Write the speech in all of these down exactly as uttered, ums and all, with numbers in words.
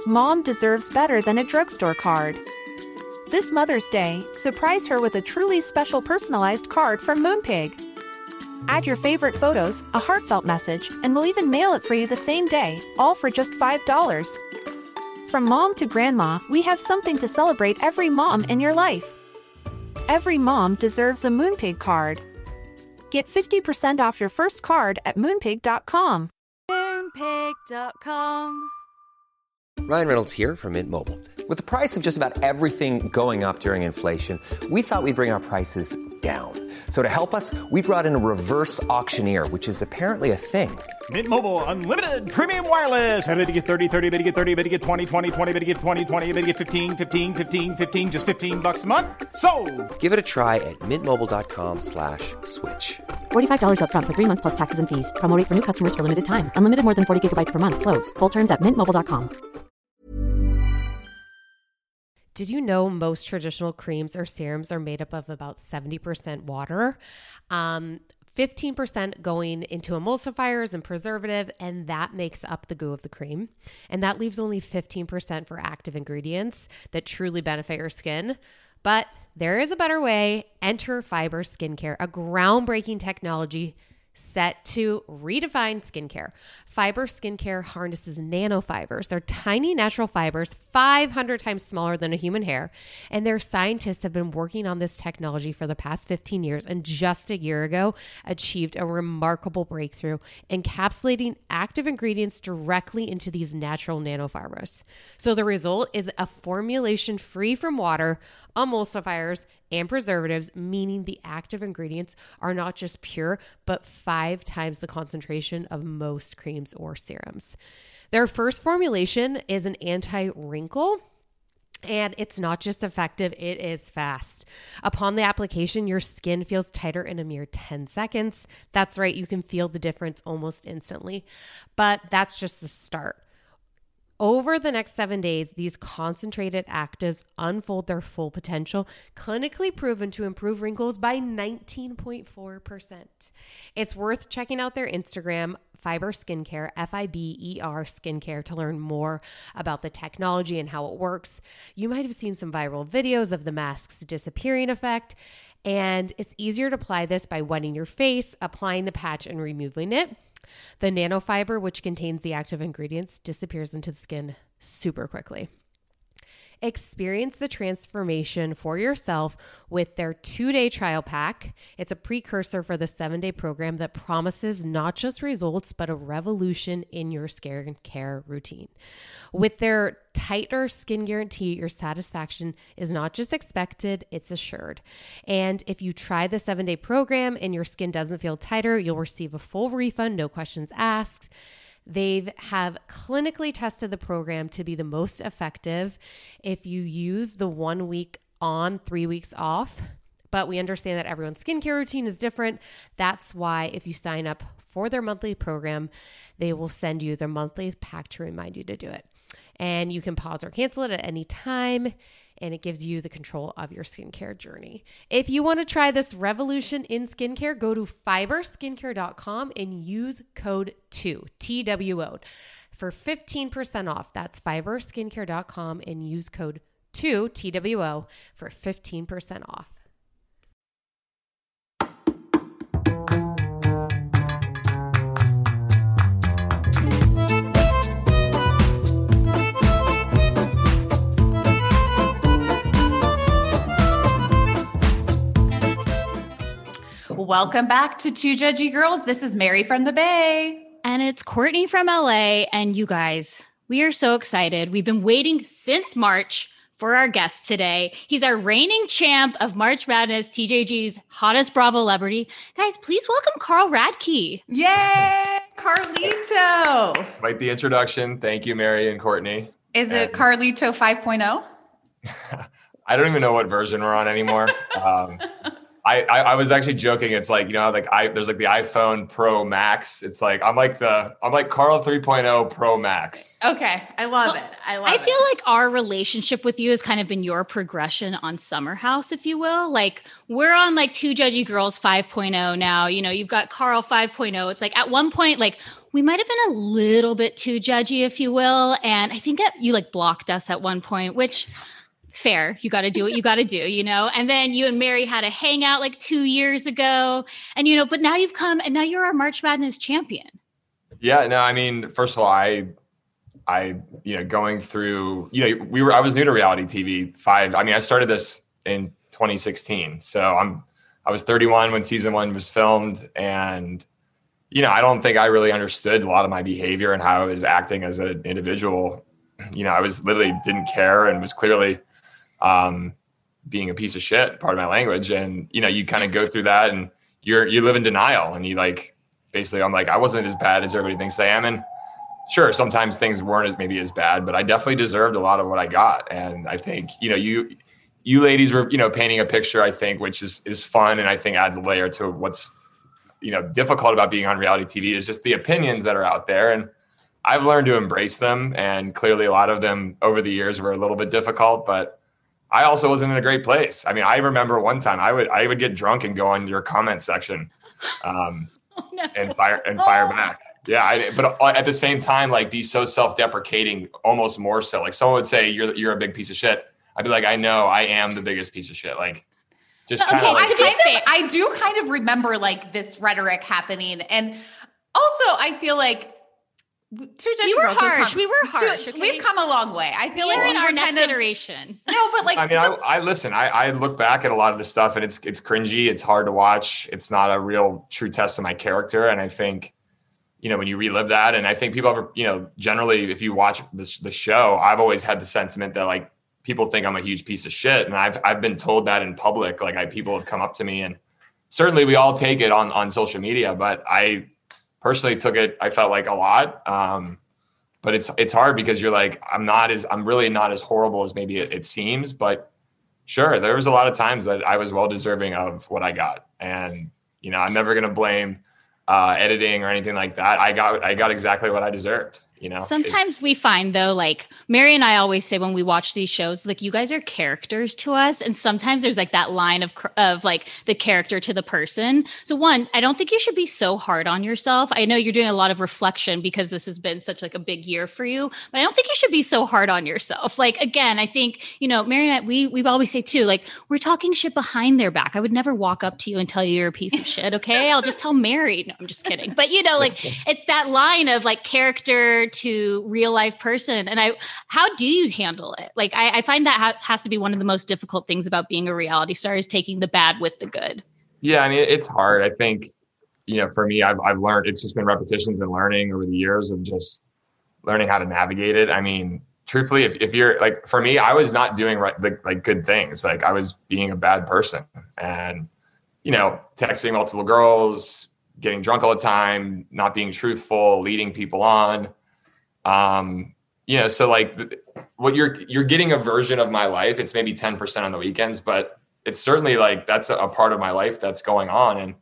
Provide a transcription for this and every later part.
Mom deserves better than a drugstore card. This Mother's Day, surprise her with a truly special personalized card from Moonpig. Add your favorite photos, a heartfelt message, and we'll even mail it for you the same day, all for just five dollars. From mom to grandma, we have something to celebrate every mom in your life. Every mom deserves a Moonpig card. Get fifty percent off your first card at moonpig dot com. moonpig dot com. Ryan Reynolds here from Mint Mobile. With the price of just about everything going up during inflation, we thought we'd bring our prices down. So to help us, we brought in a reverse auctioneer, which is apparently a thing. Mint Mobile Unlimited Premium Wireless. How to get thirty, thirty, how to get thirty, how to get twenty, twenty, twenty, how to get twenty, twenty, how to get fifteen, fifteen, fifteen, fifteen, just fifteen bucks a month? Sold! Give it a try at mintmobile.com slash switch. forty-five dollars up front for three months plus taxes and fees. Promo rate for new customers for limited time. Unlimited more than forty gigabytes per month. Slows full terms at mint mobile dot com. Did you know most traditional creams or serums are made up of about seventy percent water? Um, fifteen percent going into emulsifiers and preservative, and that makes up the goo of the cream. And that leaves only fifteen percent for active ingredients that truly benefit your skin. But there is a better way. Enter Fiber Skincare, a groundbreaking technology set to redefine skincare. Fiber Skincare harnesses nanofibers. They're tiny natural fibers, five hundred times smaller than a human hair. And their scientists have been working on this technology for the past fifteen years, and just a year ago achieved a remarkable breakthrough, encapsulating active ingredients directly into these natural nanofibers. So the result is a formulation free from water, emulsifiers, and preservatives, meaning the active ingredients are not just pure, but five times the concentration of most creams or serums. Their first formulation is an anti-wrinkle, and it's not just effective, it is fast. Upon the application, your skin feels tighter in a mere ten seconds. That's right, you can feel the difference almost instantly. But that's just the start. Over the next seven days, these concentrated actives unfold their full potential, clinically proven to improve wrinkles by nineteen point four percent. It's worth checking out their Instagram, Fiber Skincare, F I B E R Skincare, to learn more about the technology and how it works. You might have seen some viral videos of the mask's disappearing effect, and it's easier to apply this by wetting your face, applying the patch, and removing it. The nanofiber, which contains the active ingredients, disappears into the skin super quickly. Experience the transformation for yourself with their two-day trial pack. It's a precursor for the seven-day program that promises not just results, but a revolution in your skincare routine. With their tighter skin guarantee, your satisfaction is not just expected, it's assured. And if you try the seven-day program and your skin doesn't feel tighter, you'll receive a full refund, no questions asked. They have clinically tested the program to be the most effective if you use the one week on, three weeks off. But we understand that everyone's skincare routine is different. That's why if you sign up for their monthly program, they will send you their monthly pack to remind you to do it. And you can pause or cancel it at any time, and it gives you the control of your skincare journey. If you want to try this revolution in skincare, go to fiber skincare dot com and use code two, T W O, for fifteen percent off. That's fiber skincare dot com and use code two, T W O, for fifteen percent off. Welcome back to Two Judgy Girls. This is Mary from the Bay. And it's Courtney from L A. And you guys, we are so excited. We've been waiting since March for our guest today. He's our reigning champ of March Madness, T J G's hottest Bravo celebrity. Guys, please welcome Carl Radke. Yay, Carlito. Quite the introduction. Thank you, Mary and Courtney. Is and it Carlito five point oh? I don't even know what version we're on anymore. um, I, I I was actually joking. It's like, you know, like I there's like the iPhone Pro Max. It's like I'm like the I'm like Carl three point oh Pro Max. Okay, I love well, it. I love I it. feel like our relationship with you has kind of been your progression on Summer House, if you will. Like we're on like Two Judgy Girls five point oh now. You know, you've got Carl five point oh. It's like at one point, like we might have been a little bit too judgy, if you will. And I think that you like blocked us at one point, which fair. You got to do what you got to do, you know? And then you and Mary had a hangout like two years ago. And, you know, but now you've come and now you're our March Madness champion. Yeah, no, I mean, first of all, I, I, you know, going through, you know, we were, I was new to reality T V five. I mean, I started this in twenty sixteen. So I'm, I was thirty-one when season one was filmed. And, you know, I don't think I really understood a lot of my behavior and how I was acting as an individual. You know, I was literally didn't care and was clearly um, being a piece of shit, part of my language. And, you know, you kind of go through that and you're, you live in denial and you like, basically I'm like, I wasn't as bad as everybody thinks I am. And sure, sometimes things weren't as maybe as bad, but I definitely deserved a lot of what I got. And I think, you know, you, you ladies were, you know, painting a picture, I think, which is, is fun. And I think adds a layer to what's, you know, difficult about being on reality T V is just the opinions that are out there. And I've learned to embrace them. And clearly a lot of them over the years were a little bit difficult, but I also wasn't in a great place. I mean, I remember one time I would I would get drunk and go on your comment section, um, oh, no. and fire and fire back. Yeah, I, but at the same time, like be so self-deprecating, almost more so. Like someone would say, "You're you're a big piece of shit." I'd be like, "I know, I am the biggest piece of shit." Like, just kind okay, of. Like, I, kind of I do kind of remember like this rhetoric happening, and also I feel like. Two we were girls, harsh. Come, we were harsh. two, okay? We've come a long way. I feel we're like we in our were next kind of, iteration. No, but like I mean, I, I listen. I, I look back at a lot of the stuff, and it's it's cringy. It's hard to watch. It's not a real true test of my character. And I think, you know, when you relive that, and I think people have, you know, generally, if you watch this the show, I've always had the sentiment that like people think I'm a huge piece of shit, and I've I've been told that in public. Like, I people have come up to me, and certainly we all take it on on social media, but I personally took it. I felt like a lot. Um, But it's it's hard because you're like, I'm not as I'm really not as horrible as maybe it, it seems. But sure, there was a lot of times that I was well deserving of what I got. And, you know, I'm never going to blame uh, editing or anything like that. I got I got exactly what I deserved. You know, sometimes it, we find though, like Mary and I always say when we watch these shows, like you guys are characters to us. And sometimes there's like that line of, of like the character to the person. So one, I don't think you should be so hard on yourself. I know you're doing a lot of reflection because this has been such like a big year for you, but I don't think you should be so hard on yourself. Like, again, I think, you know, Mary and I, we, we always say too, like we're talking shit behind their back. I would never walk up to you and tell you you're a piece of shit. Okay. I'll just tell Mary. No, I'm just kidding. But you know, like it's that line of like character to real life person. And I, how do you handle it? Like, I, I find that has, has to be one of the most difficult things about being a reality star is taking the bad with the good. Yeah. I mean, it's hard. I think, you know, for me, I've, I've learned, it's just been repetitions and learning over the years of just learning how to navigate it. I mean, truthfully, if, if you're like, for me, I was not doing right, like, like good things. Like I was being a bad person and, you know, texting multiple girls, getting drunk all the time, not being truthful, leading people on. Um, you know, so like what you're, you're getting a version of my life. It's maybe ten percent on the weekends, but it's certainly like, that's a, a part of my life that's going on. And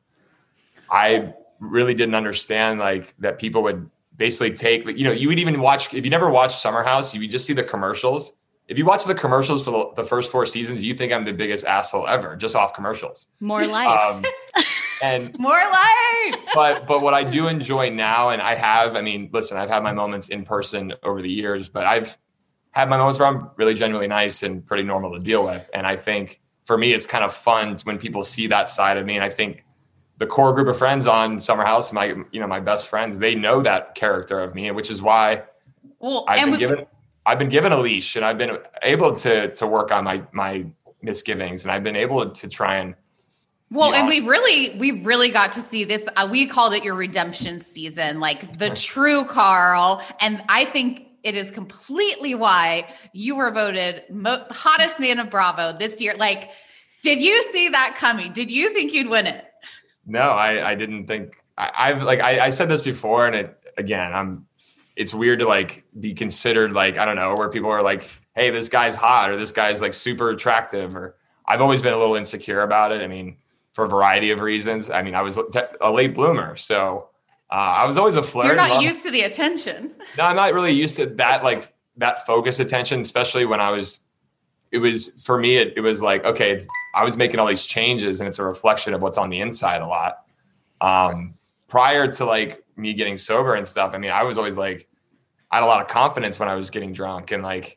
I really didn't understand like that people would basically take, you know, you would even watch, if you never watched Summer House, you would just see the commercials. If you watch the commercials for the, the first four seasons, you think I'm the biggest asshole ever, just off commercials. More life. Um, and more life. But but what I do enjoy now, and I have, I mean, listen, I've had my moments in person over the years, but I've had my moments where I'm really genuinely nice and pretty normal to deal with. And I think for me, it's kind of fun when people see that side of me. And I think the core group of friends on Summer House, my you know my best friends, they know that character of me, which is why well, I've been we- given. I've been given a leash and I've been able to to work on my my misgivings and I've been able to try and well, and we really we really got to see this. Uh, we called it your redemption season, like the true Carl. And I think it is completely why you were voted mo- hottest man of Bravo this year. Like, did you see that coming? Did you think you'd win it? No, I, I didn't think I, I've like I, I said this before, and it again I'm. It's weird to like be considered like, I don't know, where people are like, hey, this guy's hot or this guy's like super attractive. Or I've always been a little insecure about it. I mean, for a variety of reasons. I mean, I was a late bloomer, so uh, I was always a flirt. You're not used to the attention. No, I'm not really used to that, like that focused attention, especially when I was, it was, for me, it, it was like, okay, it's, I was making all these changes and it's a reflection of what's on the inside a lot. Um, prior to like me getting sober and stuff, I mean, I was always like, I had a lot of confidence when I was getting drunk and like,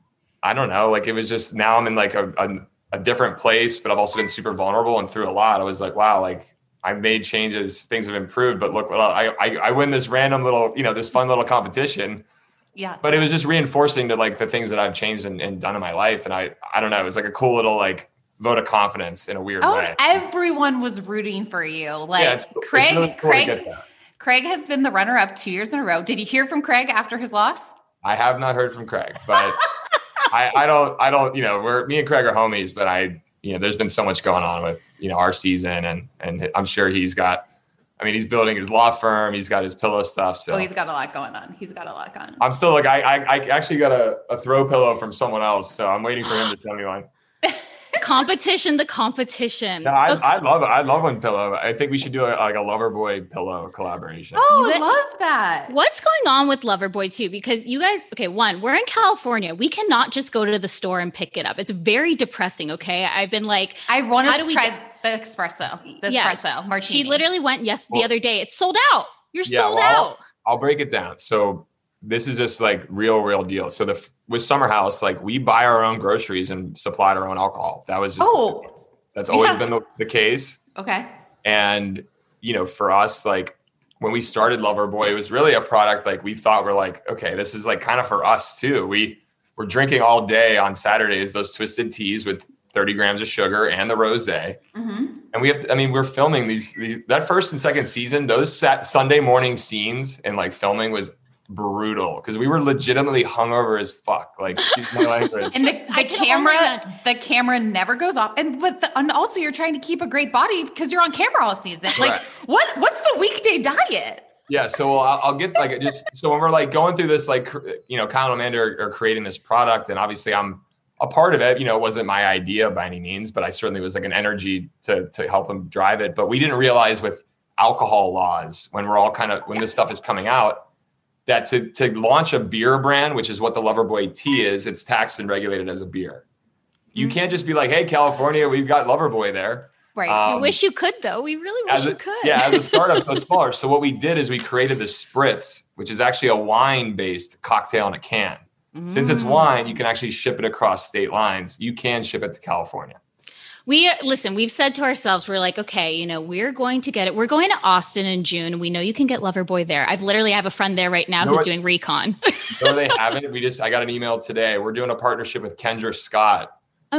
I don't know, like it was just, now I'm in like a, a, a different place, but I've also been super vulnerable and through a lot. I was like, wow, like I've made changes, things have improved, but look, well, I, I, I win this random little, you know, this fun little competition. Yeah. But it was just reinforcing to like the things that I've changed and, and done in my life. And I, I don't know, it was like a cool little like vote of confidence in a weird oh, way. Everyone was rooting for you. Like yeah, it's, Craig, it's really cool Craig, Craig has been the runner up two years in a row. Did you hear from Craig after his loss? I have not heard from Craig, but I, I don't, I don't, you know, we're, me and Craig are homies, but I, you know, there's been so much going on with, you know, our season and, and I'm sure he's got, I mean, he's building his law firm. He's got his pillow stuff. So oh, he's got a lot going on. He's got a lot going on. I'm still like, I, I, I actually got a, a throw pillow from someone else. So I'm waiting for him to tell me one. Competition, the competition. No, I, okay. I love it. I love one pillow. I think we should do a, like a Loverboy pillow collaboration. Oh, You I got- love that. What's going on with Loverboy too? Because you guys, okay, one, we're in California. We cannot just go to the store and pick it up. It's very depressing. Okay, I've been like, I want how to do we try get- the espresso. The Yeah. espresso martini. she literally went yes the Well- other day. It's sold out. You're Yeah, sold well, out. I'll break it down. So this is just like real, real deal. So the with Summer House, like we buy our own groceries and supply our own alcohol. That was just, Oh, that's always yeah. been the, the case. okay. And, you know, for us, like when we started Loverboy, it was really a product like we thought we're like, okay, this is like kind of for us too. We were drinking all day on Saturdays, those twisted teas with thirty grams of sugar and the rosé. Mm-hmm. And we have, to, I mean, we're filming these, these, that first and second season, those sat Sunday morning scenes and like filming was brutal because we were legitimately hungover as fuck. Like, excuse my language. And the, I the can only camera, imagine. the camera never goes off. And but the, and also you're trying to keep a great body because you're on camera all season. Like, Right. what what's the weekday diet? Yeah, so I'll, I'll get like just so when we're like going through this, like cr- you know, Kyle and Amanda are, are creating this product, and obviously I'm a part of it. You know, it wasn't my idea by any means, but I certainly was like an energy to to help them drive it. But we didn't realize with alcohol laws when we're all kind of when this stuff is coming out that to to launch a beer brand, which is what the Loverboy tea is, it's taxed and regulated as a beer. You Mm-hmm. can't just be like, hey, California, we've got Loverboy there. Right. I Um, wish you could though. We really wish as you a, could. yeah, as a startup, so it's smaller. So what we did is we created the Spritz, which is actually a wine-based cocktail in a can. Since it's wine, you can actually ship it across state lines. You can ship it to California. We listen, we've said to ourselves, we're like, okay, you know, we're going to get it. We're going to Austin in June. We know you can get Loverboy there. I've literally have a friend there right now You know who's what? doing recon. No, they haven't. We just I got an email today. We're doing a partnership with Kendra Scott.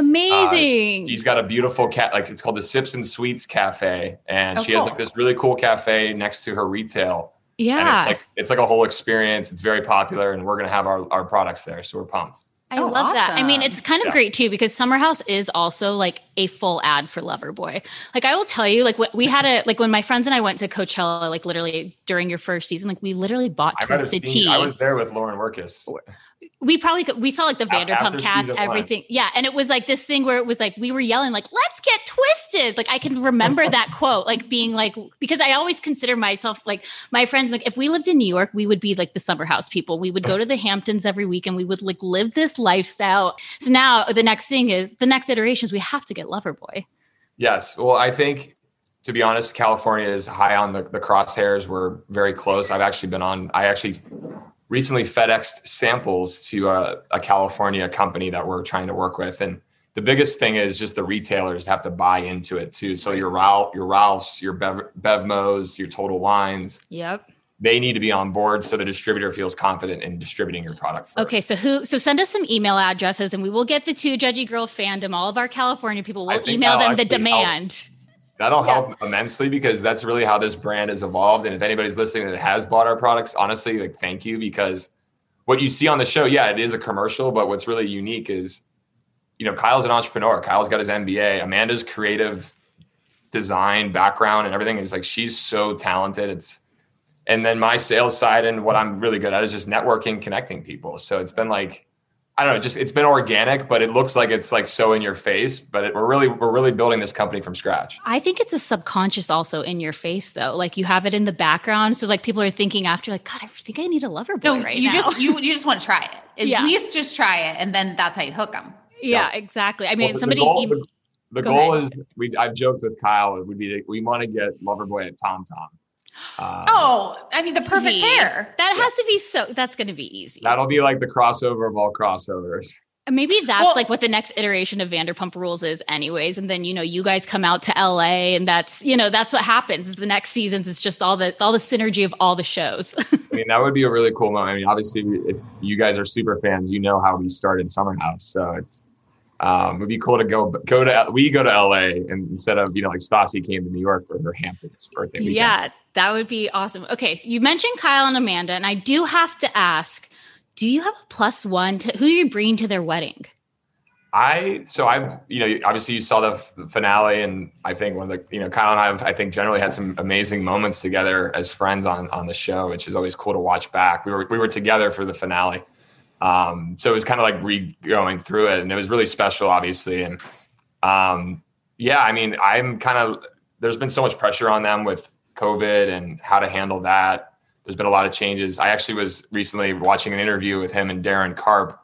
Amazing. She's got a beautiful cat, like it's called the Sips and Sweets Cafe, and Oh, she has cool. like this really cool cafe next to her retail. And yeah. it's like it's like a whole experience. It's very popular, and we're gonna have our, our products there, so we're pumped. I Oh, love that. I mean, awesome. it's kind of Yeah. great too because Summer House is also like a full ad for Loverboy. Like I will tell you, like what we had a like when my friends and I went to Coachella, like literally during your first season, like we literally bought I might have Twisted seen. Tea. I was there with Lauren Workus. We probably could, we saw like the After Vanderpump cast, season one. everything. Yeah. And it was like this thing where it was like, we were yelling like, let's get twisted. Like I can remember that quote, like being like, because I always consider myself like my friends, like if we lived in New York, we would be like the Summer House people. We would go to the Hamptons every week and we would like live this lifestyle. So now the next thing is the next iteration is we have to get Loverboy. Yes. Well, I think, to be honest, California is high on the, the crosshairs. We're very close. I've actually been on, I actually recently FedExed samples to a, a California company that we're trying to work with. And the biggest thing is just the retailers have to buy into it too. So your Ralph, your Ralphs, your Bev, Bevmos, your Total Wines, Yep. they need to be on board so the distributor feels confident in distributing your product first. Okay, so who? So send us some email addresses, and we will get the two Judgy Girl fandom. All of our California people I will think email that'll them the actually help. demand. That'll help immensely because that's really how this brand has evolved. And if anybody's listening that has bought our products, honestly, like thank you, because what you see on the show, yeah, it is a commercial, but what's really unique is, you know, Kyle's an entrepreneur. Kyle's got his M B A. Amanda's creative design background and everything is like, she's so talented. It's, and then my sales side and what I'm really good at is just networking, connecting people. So it's been like, I don't know, just it's been organic, but it looks like it's like so in your face. But it, we're really we're really building this company from scratch. I think it's a subconscious also in your face though. Like you have it in the background, so like people are thinking after, like, God, I think I need a lover boy no, right you now. just you you just want to try it. At Yeah. least just try it, and then that's how you hook them. Yeah, Yeah. exactly. I mean, Well, the- somebody. The goal, even- the, the Go goal ahead. is we. I've joked with Kyle. It would be that we want to get Loverboy at Tom Tom. Um, Oh, I mean the perfect Easy. pair. That has to be so. That's going to be easy. That'll be like the crossover of all crossovers. And maybe that's Well- like what the next iteration of Vanderpump Rules is, anyways. And then you know, you guys come out to L A, and that's you know that's what happens. Is the next seasons is just all the all the synergy of all the shows. I mean, that would be a really cool moment. I mean, obviously, if you guys are super fans, you know how we started Summer House, so it's um, it'd be cool to go go to we go to L A and instead of you know like Stassi came to New York for her Hamptons birthday weekend. Yeah, that would be awesome. Okay, so you mentioned Kyle and Amanda, and I do have to ask: do you have a plus one to who are you bringing to their wedding? I so I you know obviously you saw the f- finale, and I think one of the you know Kyle and I have I think generally had some amazing moments together as friends on on the show, which is always cool to watch back. We were we were together for the finale, um, so it was kind of like re going through it, and it was really special, obviously. And um, yeah, I mean, I'm kind of there's been so much pressure on them with COVID and how to handle that. There's been a lot of changes. I actually was recently watching an interview with him and Darren Karp.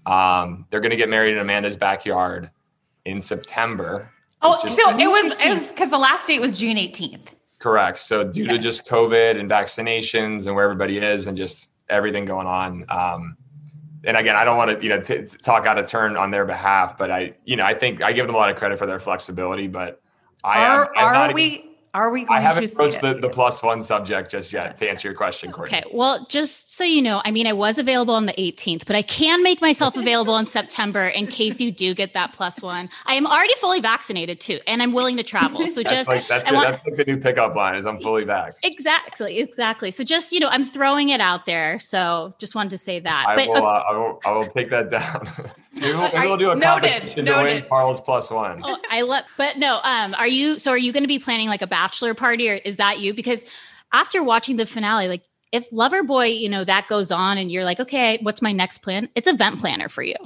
Um, they're going to get married in Amanda's backyard in September. Oh, It's just- so it was it was because the last date was June eighteenth. Correct. So due to just COVID and vaccinations and where everybody is and just everything going on. Um, and again, I don't want to, you know, t- talk out of turn on their behalf, but I, you know, I think I give them a lot of credit for their flexibility, but I am, Are I'm are not we even- are we I going haven't to approached see the, it? the plus one subject just yet to answer your question, Courtney. Okay, well, just so you know, I mean, I was available on the eighteenth, but I can make myself available in September in case you do get that plus one. I am already fully vaccinated too, and I'm willing to travel. So That's just like, that's, I the, want- that's like the new pickup line is I'm fully vaxxed. exactly, exactly. So just you know, I'm throwing it out there. So just wanted to say that. I but will, uh, I will, I will take that down. maybe we'll, maybe we'll do a Noted, competition to win noted. Carl's plus one. Oh, I love, but no. Um, are you? So are you going to be planning like a bachelor party, or is that you? Because after watching the finale, like if Loverboy, you know, that goes on, and you're like, okay, what's my next plan? It's event planner for you.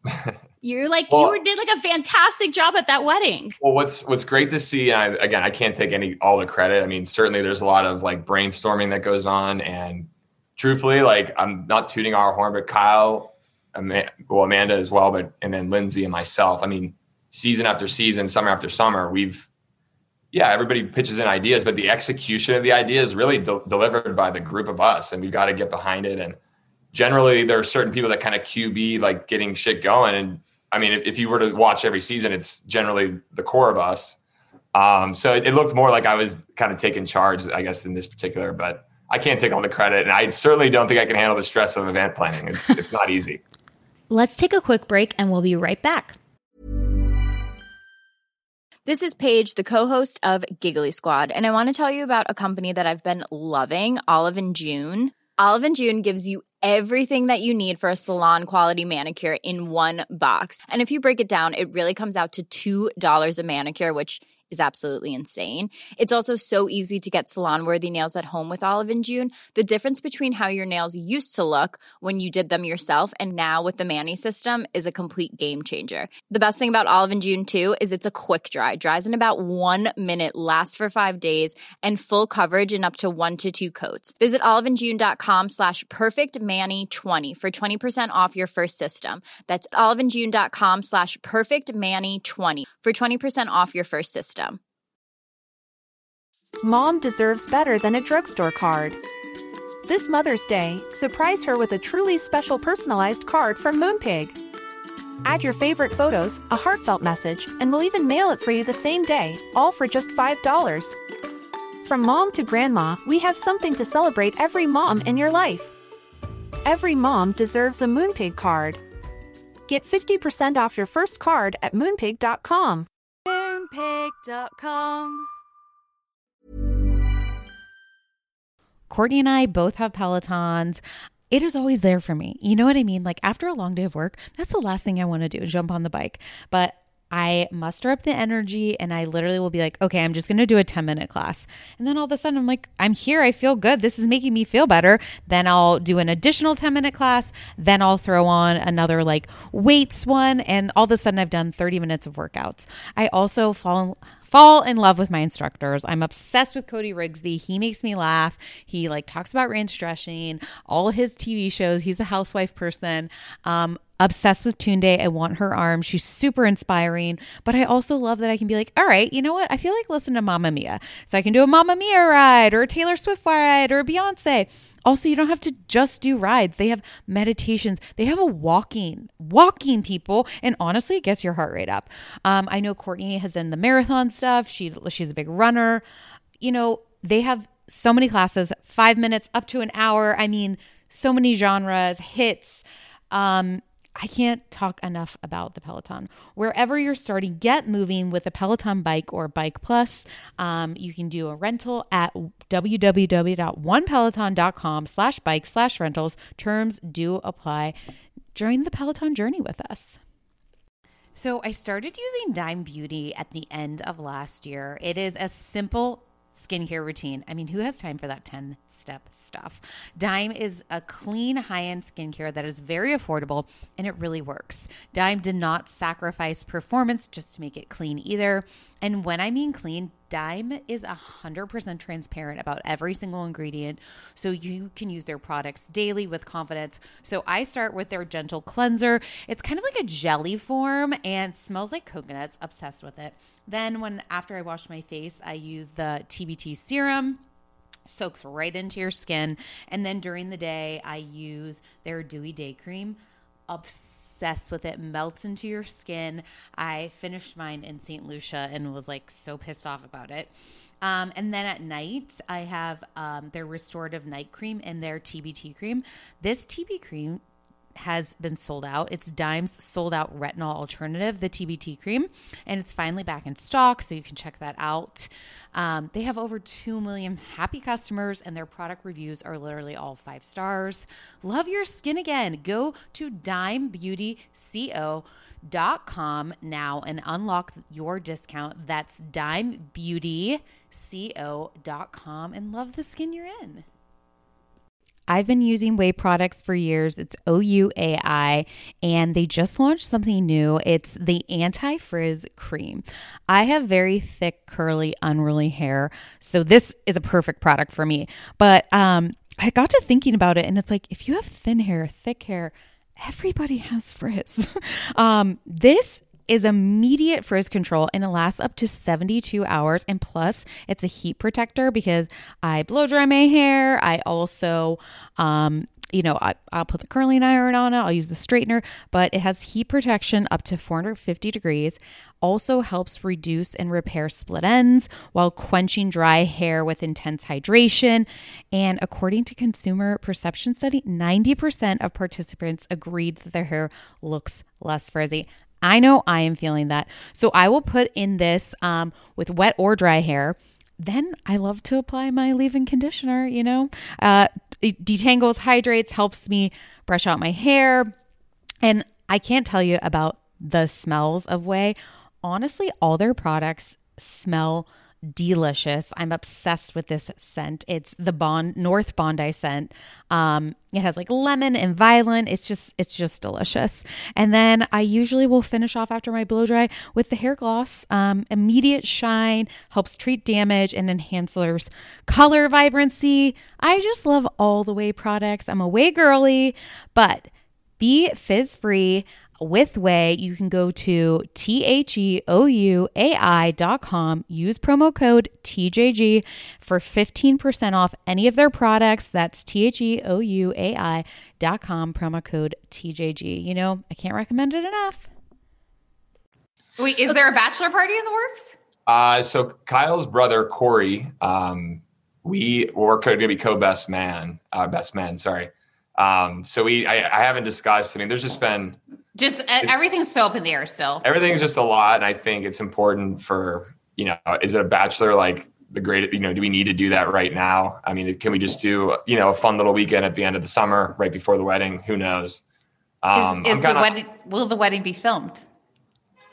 You're like, Well- you did like a fantastic job at that wedding. Well, what's what's great to see, and I, again, I can't take any all the credit. I mean, certainly there's a lot of like brainstorming that goes on, and truthfully, like I'm not tooting our horn, but Kyle, Ama- well, Amanda as well, but and then Lindsay and myself. I mean, season after season, summer after summer, we've yeah, everybody pitches in ideas, but the execution of the idea is really de- delivered by the group of us, and we've got to get behind it. And generally, there are certain people that kind of Q B like getting shit going. And I mean, if, if you were to watch every season, it's generally the core of us. Um, so it, it looked more like I was kind of taking charge, I guess, in this particular. But I can't take all the credit, and I certainly don't think I can handle the stress of event planning. It's, it's not easy. Let's take a quick break, and we'll be right back. This is Paige, the co-host of Giggly Squad, and I want to tell you about a company that I've been loving, Olive and June. Olive and June gives you everything that you need for a salon-quality manicure in one box. And if you break it down, it really comes out to two dollars a manicure, which is absolutely insane. It's also so easy to get salon-worthy nails at home with Olive and June. The difference between how your nails used to look when you did them yourself and now with the Mani system is a complete game changer. The best thing about Olive and June, too, is it's a quick dry. Dries in about one minute, lasts for five days, and full coverage in up to one to two coats. Visit oliveandjune.com slash perfectmani20 for twenty percent off your first system. That's oliveandjune.com slash perfectmani20 for twenty percent off your first system. Mom deserves better than a drugstore card. This Mother's Day, surprise her with a truly special personalized card from Moonpig. Add your favorite photos, a heartfelt message, and we'll even mail it for you the same day, all for just five dollars. From mom to grandma, we have something to celebrate every mom in your life. Every mom deserves a Moonpig card. Get fifty percent off your first card at moonpig dot com. Moonpig dot com. Courtney and I both have Pelotons. It is always there for me. You know what I mean? Like after a long day of work, that's the last thing I want to do, jump on the bike. But I muster up the energy and I literally will be like, okay, I'm just going to do a ten minute class. And then all of a sudden I'm like, I'm here. I feel good. This is making me feel better. Then I'll do an additional ten minute class. Then I'll throw on another like weights one. And all of a sudden I've done thirty minutes of workouts. I also fall fall in love with my instructors. I'm obsessed with Cody Rigsby. He makes me laugh. He like talks about range dressing, all his T V shows. He's a housewife person. Um, Obsessed with Tunde. I want her arm. She's super inspiring. But I also love that I can be like, all right, you know what? I feel like listening to Mamma Mia. So I can do a Mamma Mia ride or a Taylor Swift ride or a Beyonce. Also, you don't have to just do rides. They have meditations. They have a walking, walking people. And honestly, it gets your heart rate up. Um, I know Courtney has done the marathon stuff. She, she's a big runner. You know, they have so many classes, five minutes up to an hour. I mean, so many genres, hits. Um, I can't talk enough about the Peloton. Wherever you're starting, get moving with a Peloton bike or Bike Plus. Um, you can do a rental at www.onepeloton.com slash bike slash rentals. Terms do apply. Join the Peloton journey with us. So I started using Dime Beauty at the end of last year. It is a simple skincare routine. I mean, who has time for that ten-step stuff? Dime is a clean, high-end skincare that is very affordable, and it really works. Dime did not sacrifice performance just to make it clean either. And when I mean clean, Dime is one hundred percent transparent about every single ingredient, so you can use their products daily with confidence. So I start with their gentle cleanser. It's kind of like a jelly form and smells like coconuts. Obsessed with it. Then when after I wash my face, I use the T B T serum. Soaks right into your skin. And then during the day, I use their Dewy Day Cream. Obsessed with it. Melts into your skin. I finished mine in Saint Lucia and was like so pissed off about it. Um, and then at night, I have um, their Restorative Night Cream and their T B T cream. This T B cream has been sold out. It's Dime's sold out retinol alternative, the T B T cream, and it's finally back in stock, so you can check that out. Um, they have over two million happy customers, and their product reviews are literally all five stars. Love your skin again. Go to dime beauty co dot com now and unlock your discount. That's dime beauty co dot com and love the skin you're in. I've been using Ouai products for years. It's O U A I, and they just launched something new. It's the Anti-Frizz Cream. I have very thick, curly, unruly hair, so this is a perfect product for me. But um, I got to thinking about it, and it's like, if you have thin hair, thick hair, everybody has frizz. um, this is immediate frizz control, and it lasts up to seventy-two hours. And plus, it's a heat protector because I blow dry my hair. I also, um, you know, I, I'll put the curling iron on it. I'll use the straightener, but it has heat protection up to four hundred fifty degrees. Also helps reduce and repair split ends while quenching dry hair with intense hydration. And according to Consumer Perception Study, ninety percent of participants agreed that their hair looks less frizzy. I know I am feeling that. So I will put in this um, with wet or dry hair. Then I love to apply my leave-in conditioner, you know. Uh, it detangles, hydrates, helps me brush out my hair. And I can't tell you about the smells of Ouai. Honestly, all their products smell delicious. I'm obsessed with this scent. It's the Bond North Bondi scent. Um, it has like lemon and violet. It's just, it's just delicious. And then I usually will finish off after my blow dry with the hair gloss. Um, immediate shine, helps treat damage, and enhances color vibrancy. I just love all the Ouai products. I'm a Ouai girly, but be fizz free. With Ouai, you can go to T H E O U A I dot com, use promo code T J G for fifteen percent off any of their products. That's T H E O U A I dot com, promo code T J G. You know, I can't recommend it enough. Wait, is there a bachelor party in the works? Uh, so Kyle's brother, Corey, um, we were going to be co-best man, uh, best men, sorry. Um, so we, I, I haven't discussed, I mean, there's just been, Just uh, everything's so up in the air still. Everything's just a lot. And I think it's important for, you know, is it a bachelor like the great, you know, do we need to do that right now? I mean, can we just do, you know, a fun little weekend at the end of the summer, right before the wedding? Who knows? Um, is is kinda, the wedding, will the wedding be filmed?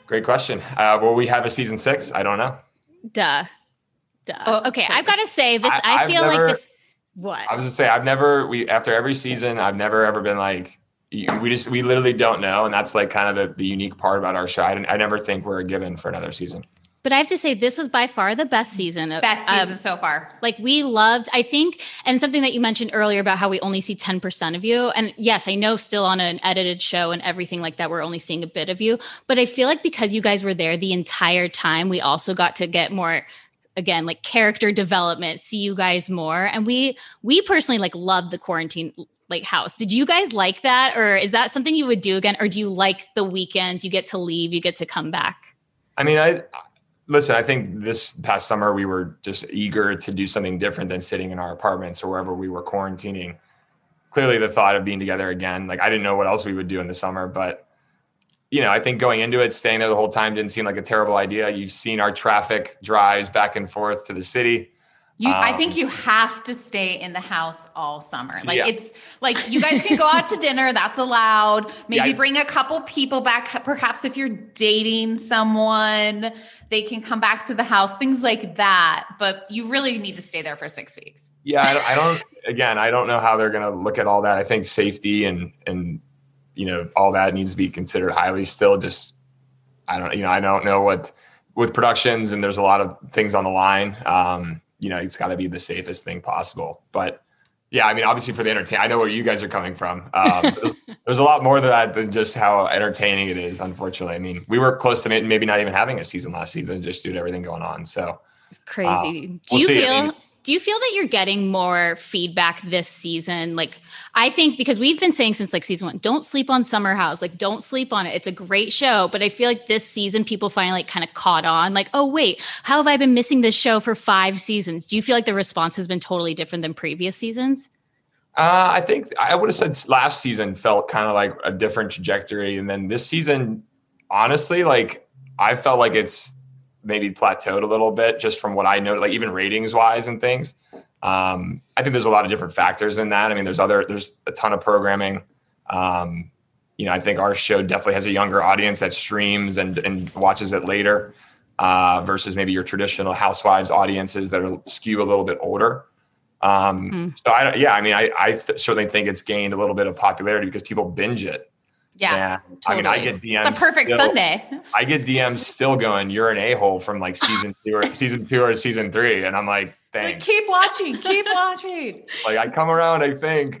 Great question. Uh, will we have a season six? I don't know. Duh. Duh. Oh, okay. I've got to say this. I, I feel never, like this. What? I was gonna say, I've never, we, after every season, I've never ever been like, we just, we literally don't know. And that's like kind of the, the unique part about our show. I, I never think we're a given for another season. But I have to say, this was by far the best season. Of, Best season um, so far. Like we loved, I think, and something that you mentioned earlier about how we only see ten percent of you. And yes, I know still on an edited show and everything like that, we're only seeing a bit of you. But I feel like because you guys were there the entire time, we also got to get more, again, like character development, see you guys more. And we, we personally like love the quarantine like house. Did you guys like that? Or is that something you would do again? Or do you like the weekends? You get to leave, you get to come back? I mean, I, Listen, I think this past summer we were just eager to do something different than sitting in our apartments or wherever we were quarantining. Clearly the thought of being together again, like I didn't know what else we would do in the summer, but you know, I think going into it, staying there the whole time didn't seem like a terrible idea. You've seen our traffic drives back and forth to the city. You, um, I think you have to stay in the house all summer. Like yeah. it's like you guys can go out to dinner. That's allowed. Maybe Yeah. bring a couple people back. Perhaps if you're dating someone, they can come back to the house, things like that. But you really need to stay there for six weeks. Yeah. I don't, I don't again, I don't know how they're going to look at all that. I think safety and, and, you know, all that needs to be considered highly still. Just, I don't, you know, I don't know what with productions and there's a lot of things on the line. Um, you know, it's got to be the safest thing possible. But yeah, I mean, obviously for the entertainment, I know where you guys are coming from. Um, there's, there's a lot more to that than just how entertaining it is, unfortunately. I mean, we were close to maybe not even having a season last season, just due to everything going on. So it's crazy. Um, do we'll you see. feel, I mean, do you feel that you're getting more feedback this season? Like, I think because we've been saying since like season one, don't sleep on Summer House. Like, don't sleep on it. It's a great show. But I feel like this season, people finally like kind of caught on like, oh, wait, how have I been missing this show for five seasons? Do you feel like the response has been totally different than previous seasons? Uh, I think I would have said last season felt kind of like a different trajectory. And then this season, honestly, like I felt like it's maybe plateaued a little bit just from what I know, like even ratings wise and things. Um, I think there's a lot of different factors in that. I mean, there's other, there's a ton of programming. Um, you know, I think our show definitely has a younger audience that streams and, and watches it later uh, versus maybe your traditional Housewives audiences that are skew a little bit older. Um, mm. So I, yeah, I mean, I, I th- certainly think it's gained a little bit of popularity because people binge it. Yeah, totally. I mean, I get D Ms. It's a perfect still, Sunday. I get D Ms still going, you're an a-hole from like season two or season two or season three. And I'm like, thanks. Like, keep watching, keep watching. Like I come around, I think.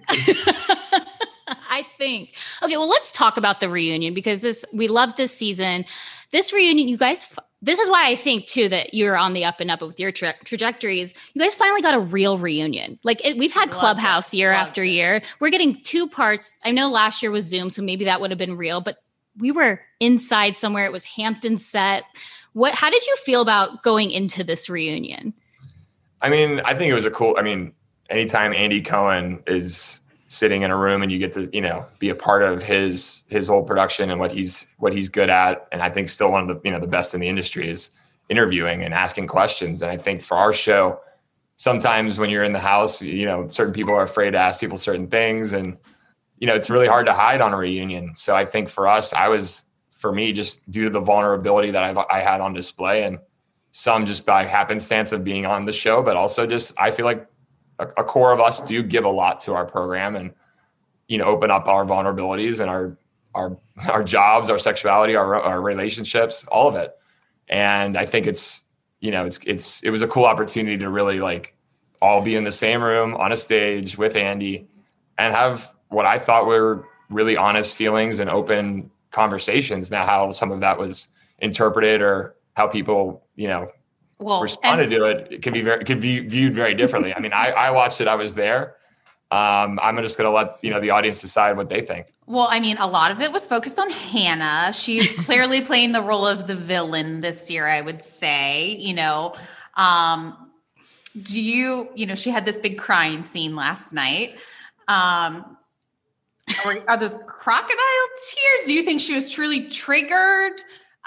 I think. Okay, well, let's talk about the reunion because this, we love this season. This reunion, you guys, this is why I think too that you're on the up and up with your tra- trajectories. You guys finally got a real reunion. Like it, we've had Loved Clubhouse it. year Loved after it. year. We're getting two parts. I know last year was Zoom, so maybe that would have been real, but we were inside somewhere. It was Hampton set. What? How did you feel about going into this reunion? I mean, I think it was a cool. I mean, anytime Andy Cohen is sitting in a room and you get to, you know, be a part of his, his whole production and what he's, what he's good at. And I think still one of the, you know, the best in the industry is interviewing and asking questions. And I think for our show, sometimes when you're in the house, you know, certain people are afraid to ask people certain things and, you know, it's really hard to hide on a reunion. So I think for us, I was, for me, just due to the vulnerability that I've, I had on display and some just by happenstance of being on the show, but also just, I feel like a, a core of us do give a lot to our program and, you know, open up our vulnerabilities and our, our, our jobs, our sexuality, our, our relationships, all of it. And I think it's, you know, it's, it's, it was a cool opportunity to really like all be in the same room on a stage with Andy and have what I thought were really honest feelings and open conversations. Now, how some of that was interpreted or how people, you know, well, responded and- to it, it can be very, it can be viewed very differently. I mean, I, I watched it, I was there. Um, I'm just going to let, you know, the audience decide what they think. Well, I mean, a lot of it was focused on Hannah. She's clearly playing the role of the villain this year, I would say, you know, um, do you, you know, she had this big crying scene last night. Um, are, are those crocodile tears? Do you think she was truly triggered?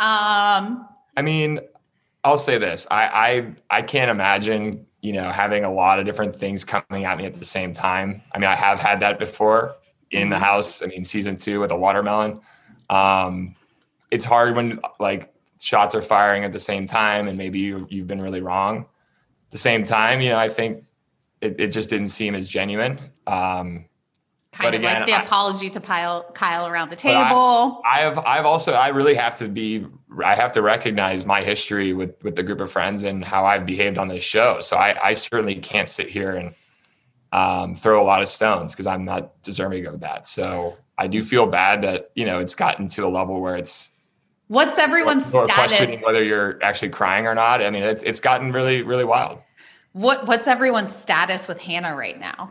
Um, I mean, I'll say this. I, I, I can't imagine, you know, having a lot of different things coming at me at the same time. I mean, I have had that before in the house. I mean, season two with a watermelon. Um, it's hard when like shots are firing at the same time and maybe you, you've been really wrong. At the same time, you know, I think it, it just didn't seem as genuine. Um, kind but of again, like the I, apology to Kyle, Kyle around the table. I, I have, I've also, I really have to be, I have to recognize my history with, with the group of friends and how I've behaved on this show. So I, I certainly can't sit here and um, throw a lot of stones because I'm not deserving of that. So I do feel bad that, you know, it's gotten to a level where it's, what's everyone's or status? Questioning whether you're actually crying or not. I mean, it's, it's gotten really, really wild. What, what's everyone's status with Hannah right now?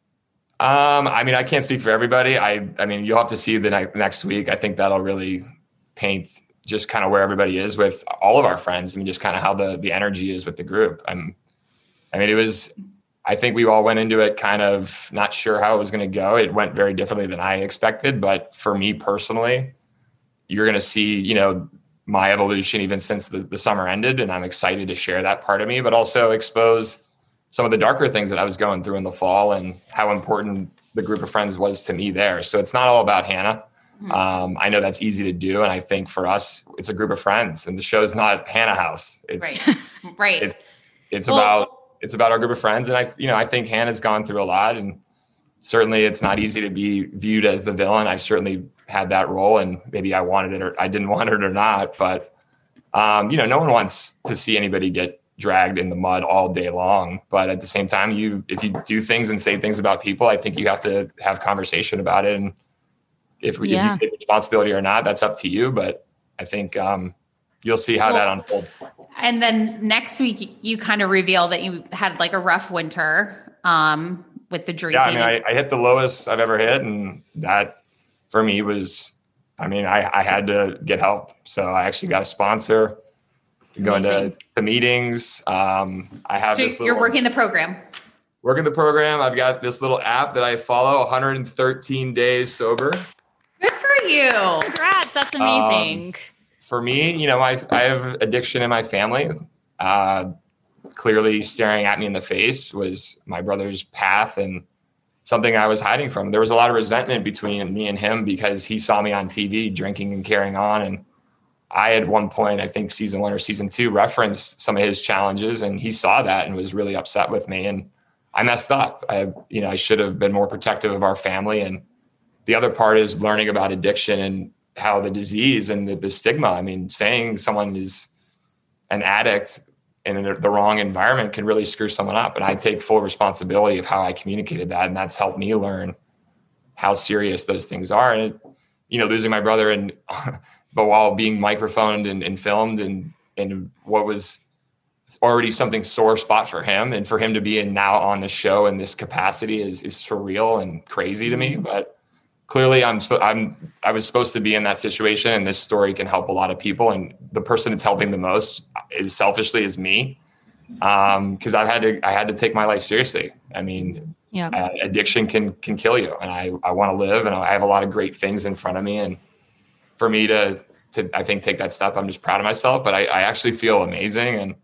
Um, I mean, I can't speak for everybody. I, I mean, you'll have to see the ne- next week. I think that'll really paint just kind of where everybody is with all of our friends. I mean, just kind of how the, the energy is with the group. I'm, I mean, it was, I think we all went into it kind of not sure how it was going to go. It went very differently than I expected, but for me personally, you're going to see, you know, my evolution even since the, the summer ended. And I'm excited to share that part of me, but also expose some of the darker things that I was going through in the fall and how important the group of friends was to me there. So it's not all about Hannah. Mm-hmm. Um, I know that's easy to do. And I think for us, it's a group of friends and the show's not Hannah House. It's, right. right. It's, it's well, about, it's about our group of friends. And I, you know, I think Hannah's gone through a lot and certainly it's not easy to be viewed as the villain. I certainly had that role and maybe I wanted it or I didn't want it or not, but um, you know, no one wants to see anybody get dragged in the mud all day long. But at the same time, you, if you do things and say things about people, I think you have to have conversation about it. And if, yeah. if you take responsibility or not, that's up to you. But I think um, you'll see how well, that unfolds. And then next week, you kind of reveal that you had like a rough winter um, with the drinking. Yeah, I mean, I, I hit the lowest I've ever hit. And that for me was, I mean, I, I had to get help. So I actually got a sponsor. Going to, to meetings. Um, I have so this little, you're working the program. Working the program. I've got this little app that I follow, one hundred thirteen days sober. Good for you. Congrats. That's amazing. Um, for me, you know, I, I have addiction in my family. Uh, clearly staring at me in the face was my brother's path and something I was hiding from. There was a lot of resentment between me and him because he saw me on T V drinking and carrying on. And I at one point, I think season one or season two, referenced some of his challenges and he saw that and was really upset with me. And I messed up. I, you know, I should have been more protective of our family. And the other part is learning about addiction and how the disease and the, the stigma. I mean, saying someone is an addict in the wrong environment can really screw someone up. And I take full responsibility of how I communicated that. And that's helped me learn how serious those things are. And, it, you know, losing my brother and but while being microphoned and, and filmed and, and what was already something sore spot for him and for him to be in now on the show in this capacity is, is surreal and crazy to me. But clearly I'm, I'm, I was supposed to be in that situation and this story can help a lot of people. And the person it's helping the most is selfishly is me. Um, cause I've had to, I had to take my life seriously. I mean, yeah. uh, addiction can, can kill you. And I, I want to live and I have a lot of great things in front of me. And for me to, to, I think, take that step, I'm just proud of myself, but I, I actually feel amazing. And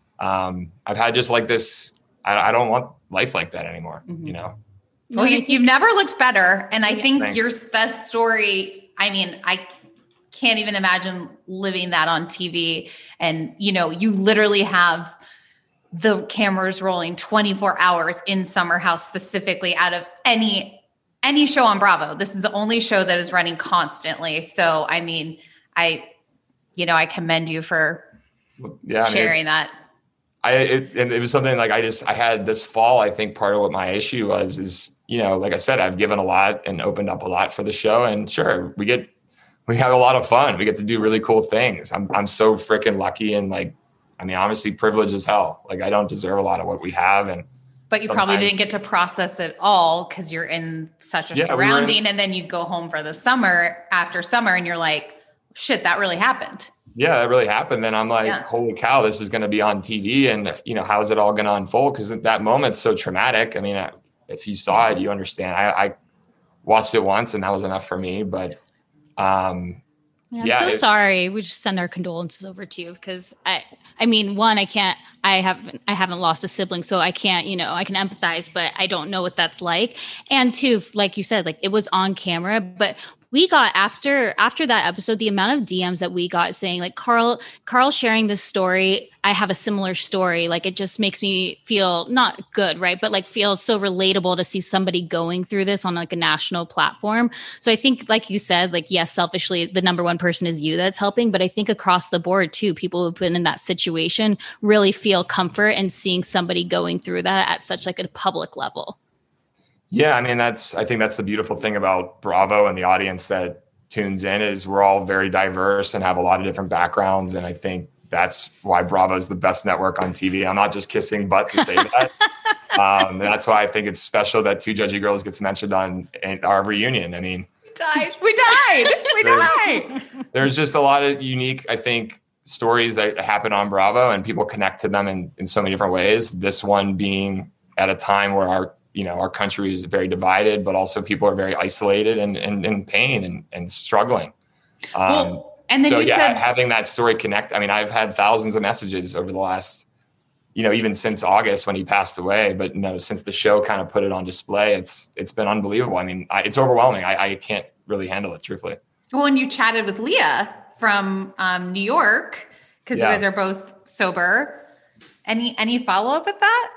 um, I've had just like this, I, I don't want life like that anymore, mm-hmm. you know? Well, you, you've never looked better. And I yeah, think thanks. your best story, I mean, I can't even imagine living that on T V. And, you know, you literally have the cameras rolling twenty-four hours in Summer House specifically out of any Any show on Bravo. This is the only show that is running constantly. So, I mean, I, you know, I commend you for yeah, sharing I mean, that. I, it, and it was something like I just, I had this fall, I think part of what my issue was is, you know, like I said, I've given a lot and opened up a lot for the show and sure, we get, we have a lot of fun. We get to do really cool things. I'm, I'm so freaking lucky and like, I mean, honestly, privileged as hell. Like I don't deserve a lot of what we have. And But you Sometimes. probably didn't get to process it all because you're in such a yeah, surrounding we in, and then you go home for the summer after summer and you're like, shit, that really happened. Yeah, that really happened. Then I'm like, yeah. holy cow, this is going to be on T V. And, you know, how is it all going to unfold? Because that moment's so traumatic. I mean, if you saw it, you understand. I, I watched it once and that was enough for me. But um, yeah, I'm yeah, so it, sorry. We just send our condolences over to you because I, I mean, one, I can't, I haven't I haven't lost a sibling, so I can't, you know, I can empathize, but I don't know what that's like. And two, like you said, like it was on camera, but we got after after that episode, the amount of D Ms that we got saying like Carl, Carl sharing this story, I have a similar story. Like it just makes me feel not good, right? But like feels so relatable to see somebody going through this on like a national platform. So I think, like you said, like yes, selfishly, the number one person is you that's helping. But I think across the board too, people who've been in that situation really feel comfort in seeing somebody going through that at such like a public level. Yeah, I mean, that's, I think that's the beautiful thing about Bravo and the audience that tunes in is we're all very diverse and have a lot of different backgrounds. And I think that's why Bravo is the best network on T V. I'm not just kissing butt to say that. um, and that's why I think it's special that Two Judgy Girls gets mentioned on our reunion. I mean, died. We died. We died. There's just a lot of unique, I think, stories that happen on Bravo and people connect to them in, in so many different ways. This one being at a time where our you know, our country is very divided, but also people are very isolated and and in pain and, and struggling. Um, well, and then so you yeah, said having that story connect. I mean, I've had thousands of messages over the last, you know, even since August when he passed away, but you know, since the show kind of put it on display, it's, it's been unbelievable. I mean, I, it's overwhelming. I, I can't really handle it, truthfully. Well, and you chatted with Leah from um, New York, because yeah. you guys are both sober. Any, any follow-up with that?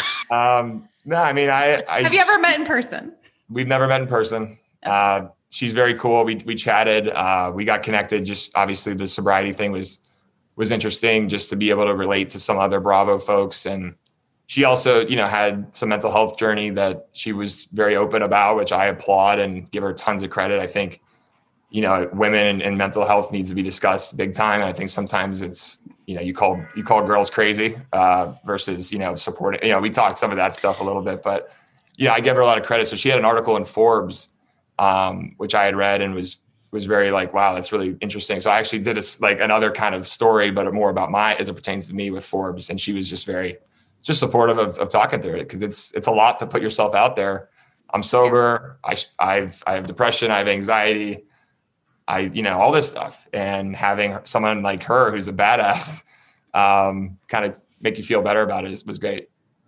Um, No, I mean, I, I have you ever met in person? We've never met in person. Uh, she's very cool. We we chatted. Uh, we got connected. Just obviously the sobriety thing was was interesting, just to be able to relate to some other Bravo folks. And she also, you know, had some mental health journey that she was very open about, which I applaud and give her tons of credit. I think, you know, women and, and mental health needs to be discussed big time. And I think sometimes it's, you know, you call, you call girls crazy uh, versus, you know, supporting, you know, we talked some of that stuff a little bit, but yeah, I give her a lot of credit. So she had an article in Forbes, um, which I had read and was, was very like, wow, that's really interesting. So I actually did a, like another kind of story, but more about my, as it pertains to me with Forbes. And she was just very, just supportive of, of talking through it. Cause it's, it's a lot to put yourself out there. I'm sober. I, I've, I have depression. I have anxiety. I, you know, all this stuff, and having someone like her, who's a badass, um, kind of make you feel better about it is, was great.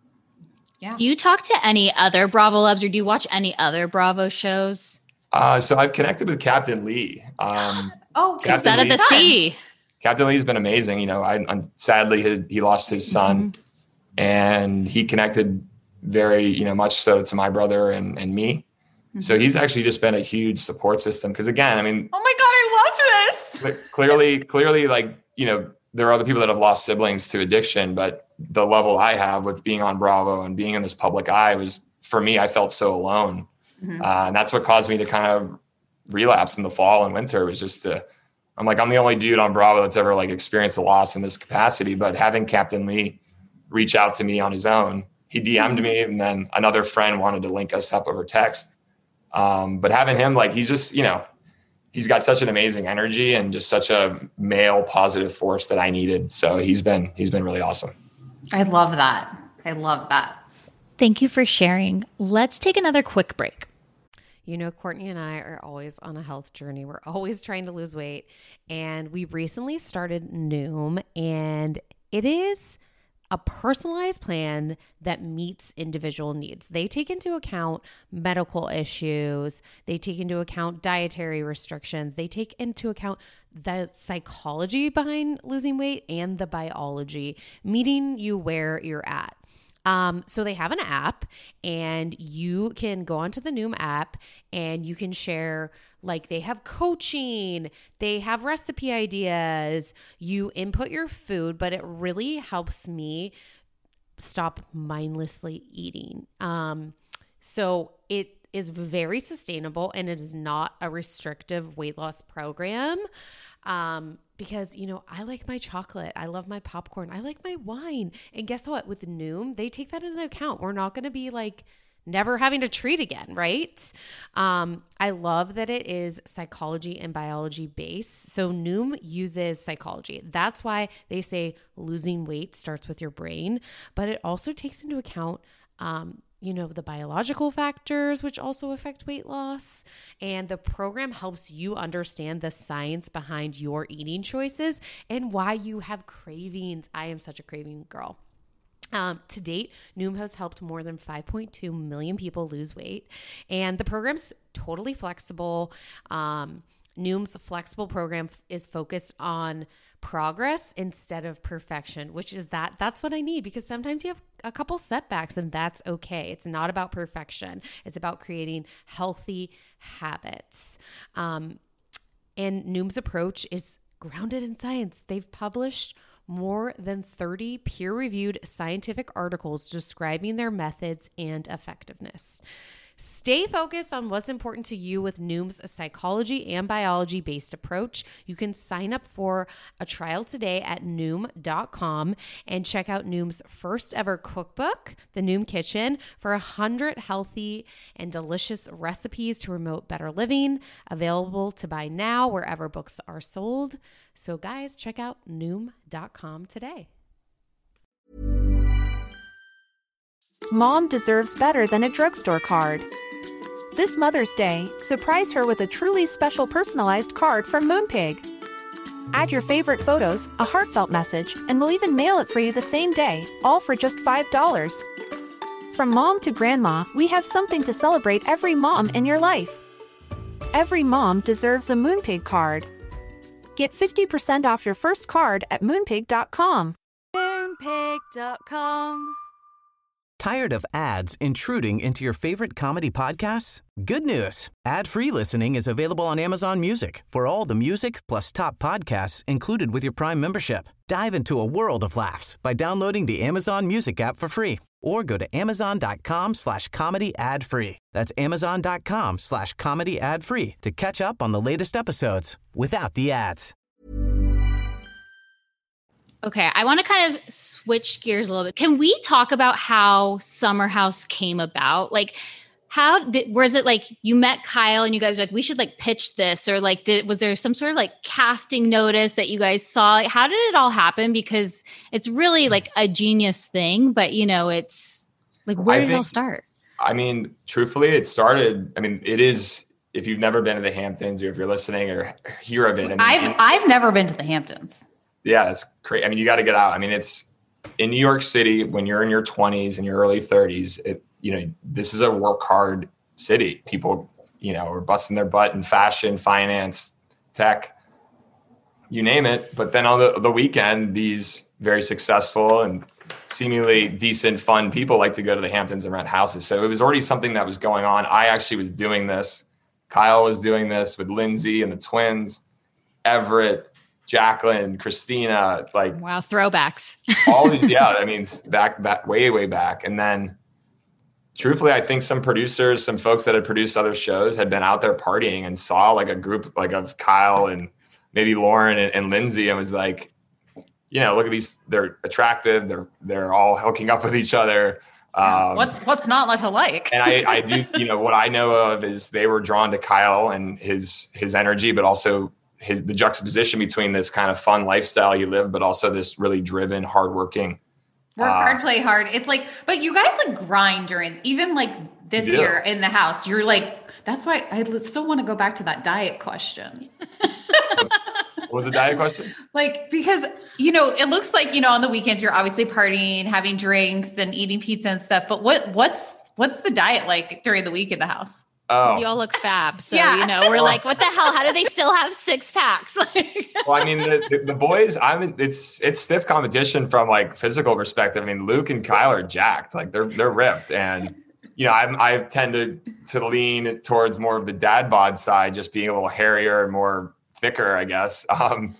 Yeah. Do you talk to any other Bravo Labs, or do you watch any other Bravo shows? Uh, so I've connected with Captain Lee. Um, oh, Captain of the Sea. Captain Lee's been amazing. You know, I, I'm sadly he, he lost his son, mm-hmm. and he connected very, you know, much so to my brother and, and me. So he's actually just been a huge support system. Because again, I mean, oh my God, I love this. Clearly, clearly, like, you know, there are other people that have lost siblings to addiction, but the level I have with being on Bravo and being in this public eye was, for me, I felt so alone. Mm-hmm. Uh, and that's what caused me to kind of relapse in the fall and winter, was just to, I'm like, I'm the only dude on Bravo that's ever like experienced a loss in this capacity. But having Captain Lee reach out to me on his own, he D M'd me, and then another friend wanted to link us up over text. Um, but having him, like, he's just, you know, he's got such an amazing energy and just such a male positive force that I needed. So he's been, he's been really awesome. I love that. I love that. Thank you for sharing. Let's take another quick break. You know, Courtney and I are always on a health journey. We're always trying to lose weight. And we recently started Noom, and it is a personalized plan that meets individual needs. They take into account medical issues. They take into account dietary restrictions. They take into account the psychology behind losing weight and the biology, meeting you where you're at. Um, so they have an app, and you can go onto the Noom app and you can share, like, they have coaching, they have recipe ideas, you input your food, but it really helps me stop mindlessly eating. Um, so it is very sustainable, and it is not a restrictive weight loss program. Um, because, you know, I like my chocolate. I love my popcorn. I like my wine. And guess what? With Noom, they take that into account. We're not going to be like never having to treat again, right? Um, I love that it is psychology and biology based. So Noom uses psychology. That's why they say losing weight starts with your brain, but it also takes into account, um, you know, the biological factors, which also affect weight loss. And the program helps you understand the science behind your eating choices and why you have cravings. I am such a craving girl. Um, to date, Noom has helped more than five point two million people lose weight, and the program's totally flexible. Um, Noom's flexible program is focused on progress instead of perfection, which is that that's what I need, because sometimes you have a couple setbacks and that's okay. It's not about perfection. It's about creating healthy habits. Um, and Noom's approach is grounded in science. They've published more than thirty peer-reviewed scientific articles describing their methods and effectiveness. Stay focused on what's important to you with Noom's psychology and biology-based approach. You can sign up for a trial today at Noom dot com and check out Noom's first ever cookbook, The Noom Kitchen, for one hundred healthy and delicious recipes to promote better living, available to buy now wherever books are sold. So guys, check out Noom dot com today. Mom deserves better than a drugstore card. This Mother's Day, surprise her with a truly special personalized card from Moonpig. Add your favorite photos, a heartfelt message, and we'll even mail it for you the same day, all for just five dollars. From mom to grandma, we have something to celebrate every mom in your life. Every mom deserves a Moonpig card. Get fifty percent off your first card at moonpig dot com. moonpig dot com. Tired of ads intruding into your favorite comedy podcasts? Good news. Ad-free listening is available on Amazon Music for all the music plus top podcasts included with your Prime membership. Dive into a world of laughs by downloading the Amazon Music app for free or go to amazon.com slash comedy ad free. That's amazon.com slash comedy ad free to catch up on the latest episodes without the ads. Okay, I want to kind of switch gears a little bit. Can we talk about how Summer House came about? Like, how did, was it like you met Kyle and you guys were like, we should like pitch this, or like, did was there some sort of like casting notice that you guys saw? How did it all happen? Because it's really like a genius thing, but you know, it's like, where I did think, it all start? I mean, truthfully, it started, I mean, it is, if you've never been to the Hamptons or if you're listening or hear of it. I mean, I've, it, I've never been to the Hamptons. Yeah, it's crazy. I mean, you got to get out. I mean, it's in New York City when you're in your twenties and your early thirties, it, you know, this is a work hard city. People, you know, are busting their butt in fashion, finance, tech, you name it. But then on the, the weekend, these very successful and seemingly decent, fun people like to go to the Hamptons and rent houses. So it was already something that was going on. I actually was doing this. Kyle was doing this with Lindsay and the twins, Everett, Jacqueline, Christina, like wow, throwbacks. all these, yeah, I mean, back, back, way, way back. And then truthfully, I think some producers, some folks that had produced other shows had been out there partying and saw like a group like of Kyle and maybe Lauren and, and Lindsay and was like, you know, look at these, they're attractive. They're, they're all hooking up with each other. Um, what's, what's not much alike? and I, I do, you know, what I know of is they were drawn to Kyle and his, his energy, but also his, the juxtaposition between this kind of fun lifestyle he lived, but also this really driven, hardworking. Work uh, hard, play hard. It's like, but you guys like grind during, even like this Yeah. year in the house, you're like, that's why I still want to go back to that diet question. What was the diet question? Like, because, you know, it looks like, you know, on the weekends, you're obviously partying, having drinks and eating pizza and stuff. But what, what's, what's the diet like during the week in the house? Oh, You all look fab. So, Yeah. you know, we're like, what the hell? How do they still have six packs? well, I mean, the, the, the boys, I'm, it's, it's stiff competition from like physical perspective. I mean, Luke and Kyle are jacked, like they're, they're ripped. And, you know, I'm, I tend to, to lean towards more of the dad bod side, just being a little hairier and more thicker, I guess. Um,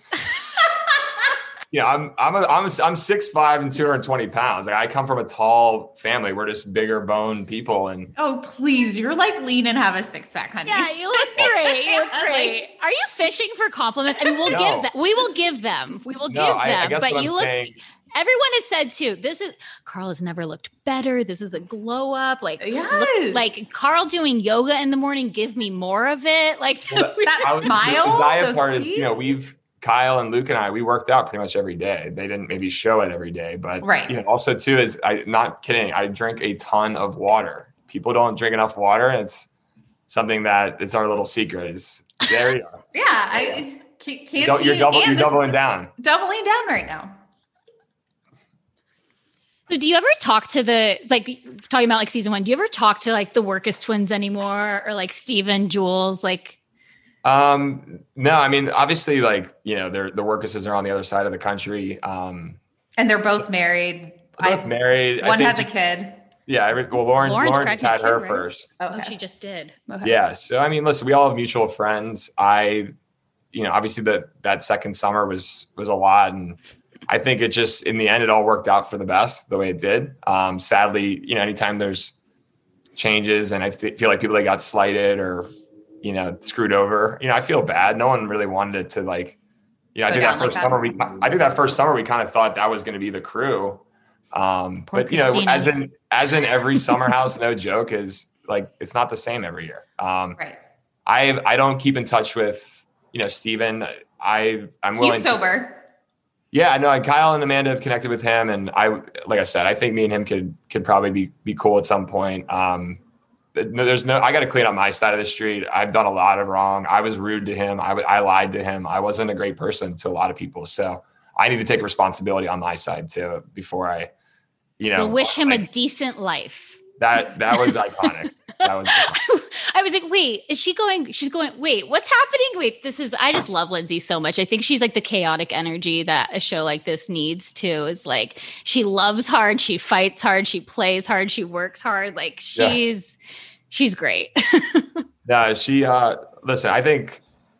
you know, I'm, I'm, a, I'm, a, I'm six, five and two hundred twenty pounds. Like I come from a tall family. We're just bigger bone people. And Oh, please. You're like lean and have a six pack, honey. Yeah, you look great. You look great. Are you fishing for compliments? I mean, we'll No. give them. We will give them. We will no, give I, them. I guess but what you I'm look. saying, Everyone has said too. This is Carl has never looked better. This is a glow up. Like, Yes. look, like Carl doing yoga in the morning. Give me more of it. Like Well, That I was- smile, the diet those part is, teeth. you know, we've Kyle and Luke and I, we worked out pretty much every day. They didn't maybe show it every day, but Right. you know, also too is I not kidding. I drink a ton of water. People don't drink enough water, and it's something that it's our little secret. Is there you are. Yeah. I can't, You're, you're, double, you're and the- doubling down. doubling down right now. So do you ever talk to the, like talking about like season one, do you ever talk to like the Workus twins anymore or like Steven, Jules, like? Um, no, I mean, obviously like, you know, they're, the Workuses are on the other side of the country. Um, and they're both married. They're both I, married. One I has think, a kid. Yeah. Every, well, Lauren, Lauren's Lauren had her right? first. Okay. Oh, she just did. Okay. Yeah. So, I mean, listen, we all have mutual friends. I, you know, obviously that, that second summer was, was a lot. And I think it just, in the end, it all worked out for the best the way it did. Um, sadly, you know, anytime there's changes and I th- feel like people that got slighted or, you know, screwed over, you know, I feel bad. No one really wanted it to like, you know, I Go think that down like first that. summer, we, I think that first summer we kind of thought that was going to be the crew. Um, Poor but you know, Christina. as in, as in every summer house, no joke is like, it's not the same every year. Um, Right. I, I don't keep in touch with, you know, Steven. I, I'm willing He's sober. to, yeah, no, Kyle and Amanda have connected with him. And I, like I said, I think me and him could, could probably be, be cool at some point. Um, no, there's no, I got to clean up my side of the street. I've done a lot of wrong. I was rude to him. I, w- I lied to him. I wasn't a great person to a lot of people. So I need to take responsibility on my side too, before I, you know, We'll wish him like, a decent life. that, that was iconic. That was, I was like, wait, is she going? She's going, wait, what's happening? Wait, this is, I just love Lindsay so much. I think she's like the chaotic energy that a show like this needs too. Is like, she loves hard. She fights hard. She plays hard. She works hard. Like she's, yeah. she's great. No, she, uh, listen, I think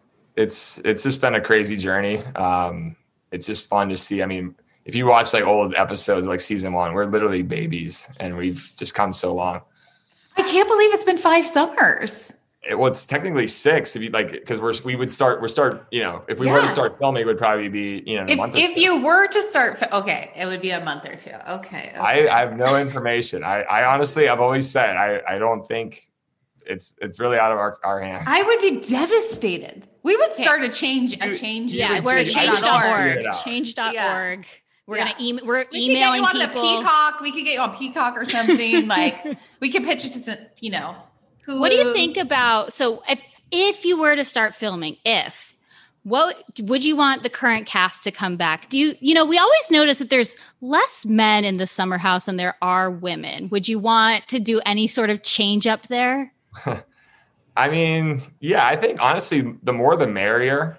it's, it's just been a crazy journey. Um, it's just fun to see. I mean, if you watch like old episodes, like season one, we're literally babies and we've just come so long. I can't believe it's been five summers. It, well, it's technically six if you like, because we're we would start we're start you know if we Yeah. were to start filming, it would probably be you know in a If, month. Or if two. you were to start, fi- okay, it would be a month or two. Okay. okay. I, I have no information. I, I honestly, I've always said I, I don't think it's it's really out of our, our hands. I would be devastated. We would start a change, a change. Yeah, you we're would at change change dot dot org. Figure it out. change dot org. Yeah. We're Yeah. gonna email. We're We emailing could get you on people. the Peacock. We could get you on Peacock or something. Like we could pitch it to, some- you know. Hulu. What do you think about? So if if you were to start filming, if what would you want the current cast to come back? Do you you know we always notice that there's less men in the summer house than there are women. Would you want to do any sort of change up there? I mean, yeah, I think honestly, the more the merrier.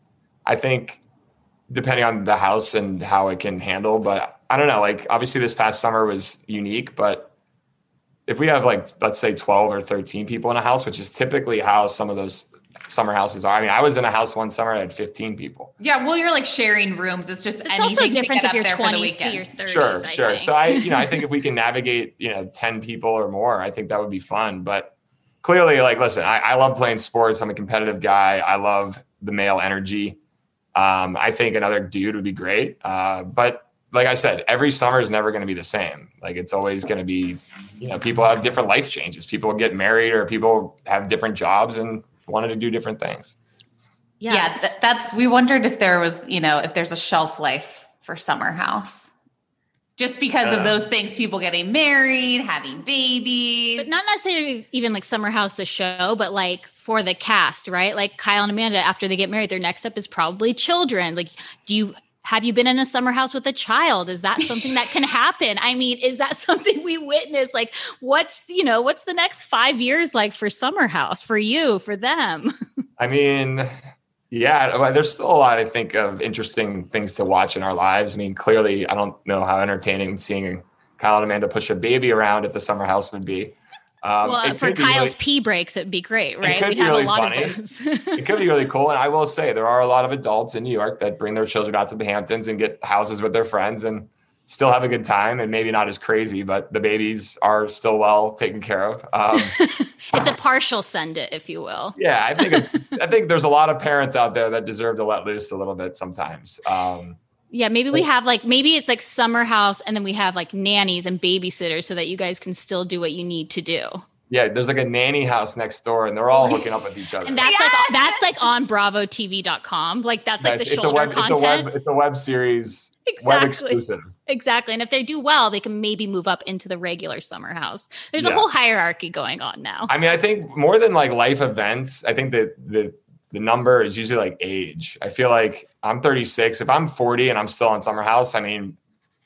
I think depending on the house and how it can handle, but I don't know, like obviously this past summer was unique, but if we have like, let's say twelve or thirteen people in a house, which is typically how some of those summer houses are. I mean, I was in a house one summer, I had fifteen people. Yeah. Well, you're like sharing rooms. It's just It's anything also different to if get you're up there for the twenties to weekend. your thirties. Sure, I sure. think. So I, you know, I think if we can navigate, you know, ten people or more, I think that would be fun. But clearly, like, listen, I, I love playing sports. I'm a competitive guy. I love the male energy. Um, I think another dude would be great. Uh, but like I said, every summer is never going to be the same. Like it's always going to be, you know, people have different life changes. People get married or people have different jobs and wanted to do different things. Yeah, Yeah. th- that's, we wondered if there was, you know, if there's a shelf life for Summer House. Just because Uh. of those things, people getting married, having babies. but not necessarily even like Summer House the show, but like for the cast, right? Like Kyle and Amanda, after they get married, their next step is probably children. Like, do you have you been in a summer house with a child? Is that something that can happen? I mean, is that something we witness? Like, what's you know, what's the next five years like for Summer House for you, for them? I mean, yeah, well, there's still a lot, I think, of interesting things to watch in our lives. I mean, clearly, I don't know how entertaining seeing Kyle and Amanda push a baby around at the summer house would be. Um, well, it for could be Kyle's really- pee breaks, it'd be great, right? could We'd be have really a lot funny. of those. It could be really cool. And I will say there are a lot of adults in New York that bring their children out to the Hamptons and get houses with their friends and still have a good time, and maybe not as crazy, but the babies are still well taken care of. Um, It's a partial send it, if you will. yeah, I think I think there's a lot of parents out there that deserve to let loose a little bit sometimes. Um, Yeah, maybe we have like, maybe it's like Summer House and then we have like nannies and babysitters so that you guys can still do what you need to do. yeah, there's like a nanny house next door, and they're all hooking up with each other. And that's like, that's like on bravo T V dot com. Like that's like the it's, a shoulder web, content. it's a web. It's a web series, web Exactly. exclusive. Exactly. And if they do well, they can maybe move up into the regular Summer House. There's a Yeah. whole hierarchy going on now. I mean, I think more than like life events, I think that the the number is usually like age. I feel like I'm thirty-six. If I'm forty and I'm still on Summer House, I mean,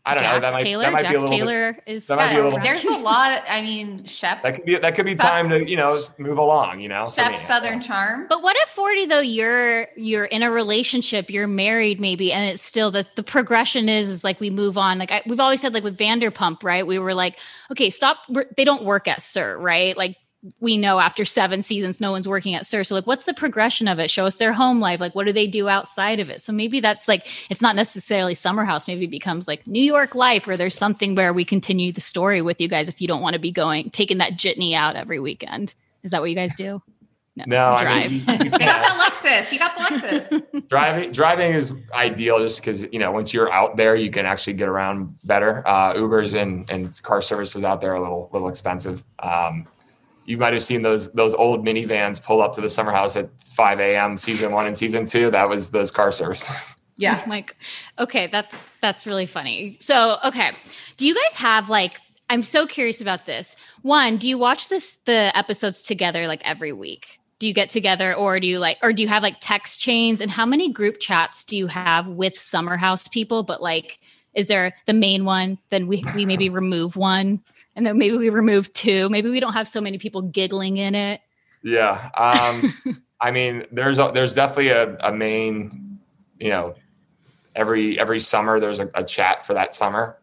I don't Jax know. That might, Taylor, that might Jax be a little Taylor bit, is. That might be a little. There's a lot. I mean, Shep. That could be that could be time to you know move along. You know, Shep Southern Charm. But what if forty though you're you're in a relationship, you're married maybe, and it's still the the progression is is like we move on. Like I, we've always said, like with Vanderpump, right? We were like, okay, stop. They don't work at Sir, right? Like. We know after seven seasons, no one's working at Sir. So like, what's the progression of it? Show us their home life. Like, what do they do outside of it? So maybe that's like, it's not necessarily Summer House. Maybe it becomes like New York life, where there's something where we continue the story with you guys. If you don't want to be going, taking that jitney out every weekend. Is that what you guys do? No, no drive. I mean, you, you got the Lexus. You got the Lexus. driving, driving is ideal just because, you know, once you're out there, you can actually get around better. Uh, Ubers and, and car services out there are a little, little expensive. Um, You might have seen those those old minivans pull up to the Summer House at five a.m. season one and season two. That was those car services. Yeah. I'm like, okay, that's that's really funny. So, okay. Do you guys have like, I'm so curious about this. One, do you watch this the episodes together like every week? Do you get together or do you like, or do you have like text chains? And how many group chats do you have with Summer House people? But like, is there the main one? Then we we maybe remove one. And then maybe we remove two. Maybe we don't have so many people giggling in it. Yeah. Um, I mean, there's a, there's definitely a, a main, you know, every every summer there's a, a chat for that summer.